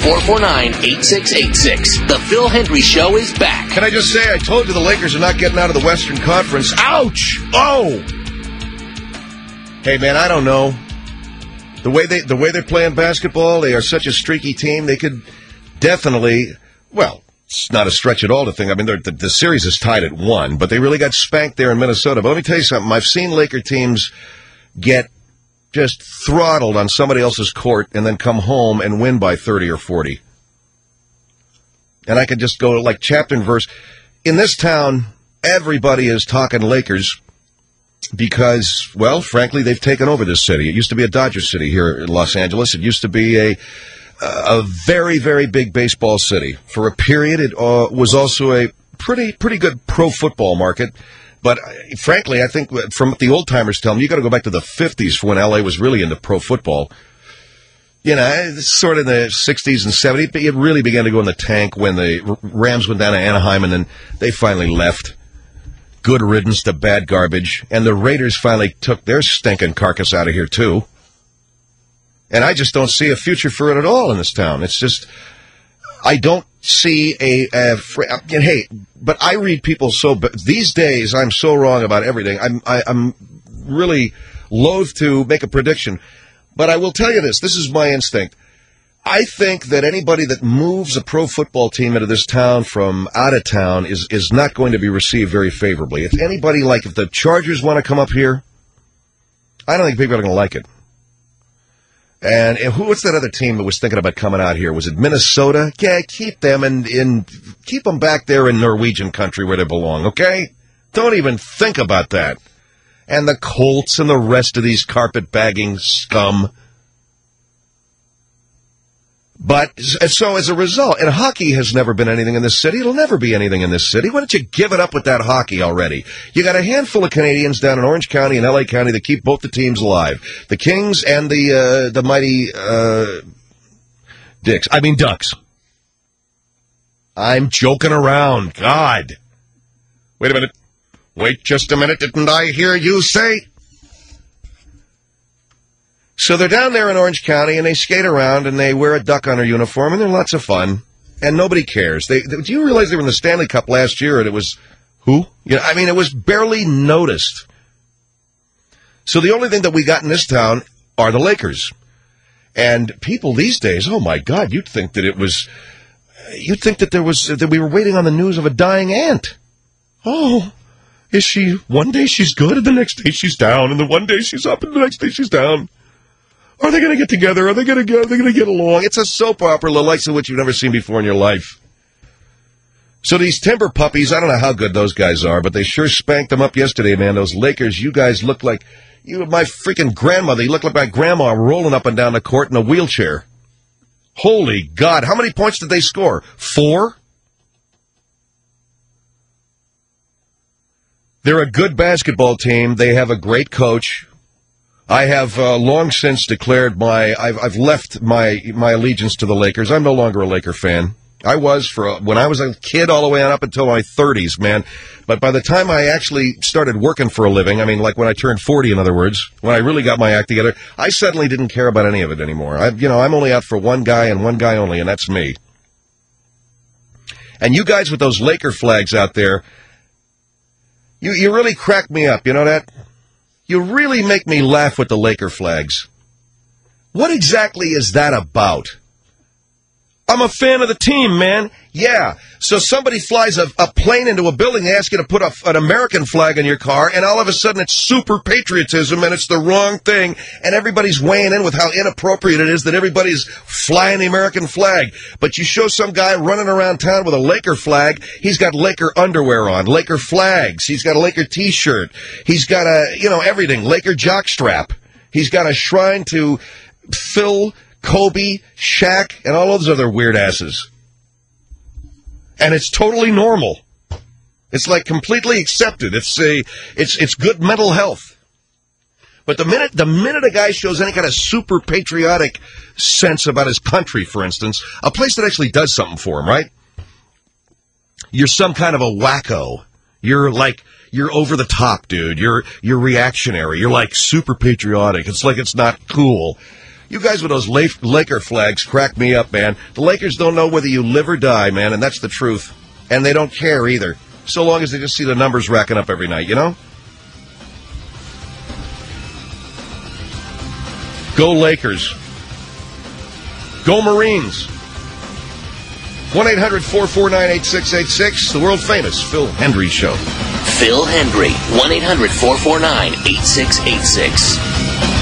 A: 1-800-449-8686. The Phil Hendry Show is back.
B: Can I just say, I told you the Lakers are not getting out of the Western Conference. Ouch! Oh! Hey, man, I don't know. The way they're playing basketball, they are such a streaky team. They could definitely, well, it's not a stretch at all to think. I mean, the series is tied at 1, but they really got spanked there in Minnesota. But let me tell you something. I've seen Laker teams get just throttled on somebody else's court and then come home and win by 30 or 40. And I could just go like chapter and verse. In this town, everybody is talking Lakers because, well, frankly, they've taken over this city. It used to be a Dodger city here in Los Angeles. It used to be a very, very big baseball city. For a period, it was also a pretty good pro football market. But frankly, I think from what the old-timers tell me, you got to go back to the 50s for when L.A. was really into pro football. You know, it's sort of in the 60s and 70s, but it really began to go in the tank when the Rams went down to Anaheim, and then they finally left. Good riddance to bad garbage. And the Raiders finally took their stinking carcass out of here, too. And I just don't see a future for it at all in this town. It's just, I don't see hey, but I read people these days, I'm so wrong about everything. I'm really loath to make a prediction, but I will tell you this is my instinct. I think that anybody that moves a pro football team into this town from out of town is not going to be received very favorably. If anybody, like if the Chargers want to come up here, I don't think people are going to like it. And what's that other team that was thinking about coming out here? Was it Minnesota? Yeah, keep them and keep them back there in Norwegian country where they belong, okay? Don't even think about that. And the Colts and the rest of these carpetbagging scum. But, so as a result, and hockey has never been anything in this city. It'll never be anything in this city. Why don't you give it up with that hockey already? You got a handful of Canadians down in Orange County and L.A. County that keep both the teams alive. The Kings and the mighty, Ducks. I'm joking around. God. Wait a minute. Wait just a minute. Didn't I hear you say? So they're down there in Orange County, and they skate around, and they wear a duck on their uniform, and they're lots of fun, and nobody cares. Do you realize they were in the Stanley Cup last year, and it was who? You know, I mean, it was barely noticed. So the only thing that we got in this town are the Lakers. And people these days, oh, my God, you'd think that we were waiting on the news of a dying ant. Oh, is she, one day she's good, and the next day she's down, and then one day she's up, and the next day she's down. Are they going to get together? Are they going to get along? It's a soap opera, the likes of which you've never seen before in your life. So these timber puppies, I don't know how good those guys are, but they sure spanked them up yesterday, man. Those Lakers, you guys look like my freaking grandmother. You look like my grandma rolling up and down the court in a wheelchair. Holy God. How many points did they score? 4? They're a good basketball team. They have a great coach. I have long since declared I've left my allegiance to the Lakers. I'm no longer a Laker fan. I was when I was a kid all the way on up until my 30s, man. But by the time I actually started working for a living, I mean, like when I turned 40, in other words, when I really got my act together, I suddenly didn't care about any of it anymore. I'm only out for one guy and one guy only, and that's me. And you guys with those Laker flags out there, you really crack me up, you know that? You really make me laugh with the Laker flags. What exactly is that about? I'm a fan of the team, man. Yeah. So somebody flies a plane into a building, they ask you to put an American flag on your car, and all of a sudden it's super patriotism, and it's the wrong thing, and everybody's weighing in with how inappropriate it is that everybody's flying the American flag. But you show some guy running around town with a Laker flag, he's got Laker underwear on, Laker flags, he's got a Laker t-shirt, he's got everything, Laker jockstrap. He's got a shrine to Phil, Kobe, Shaq, and all those other weird asses. And it's totally normal. It's like completely accepted. It's good mental health. But the minute a guy shows any kind of super patriotic sense about his country, for instance, a place that actually does something for him, right? You're some kind of a wacko. You're over the top, dude. You're reactionary. You're like super patriotic. It's like it's not cool. You guys with those Laker flags crack me up, man. The Lakers don't know whether you live or die, man, and that's the truth. And they don't care either, so long as they just see the numbers racking up every night, you know? Go Lakers. Go Marines. 1-800-449-8686, the world-famous Phil Hendrie Show.
A: Phil Hendrie, 1-800-449-8686.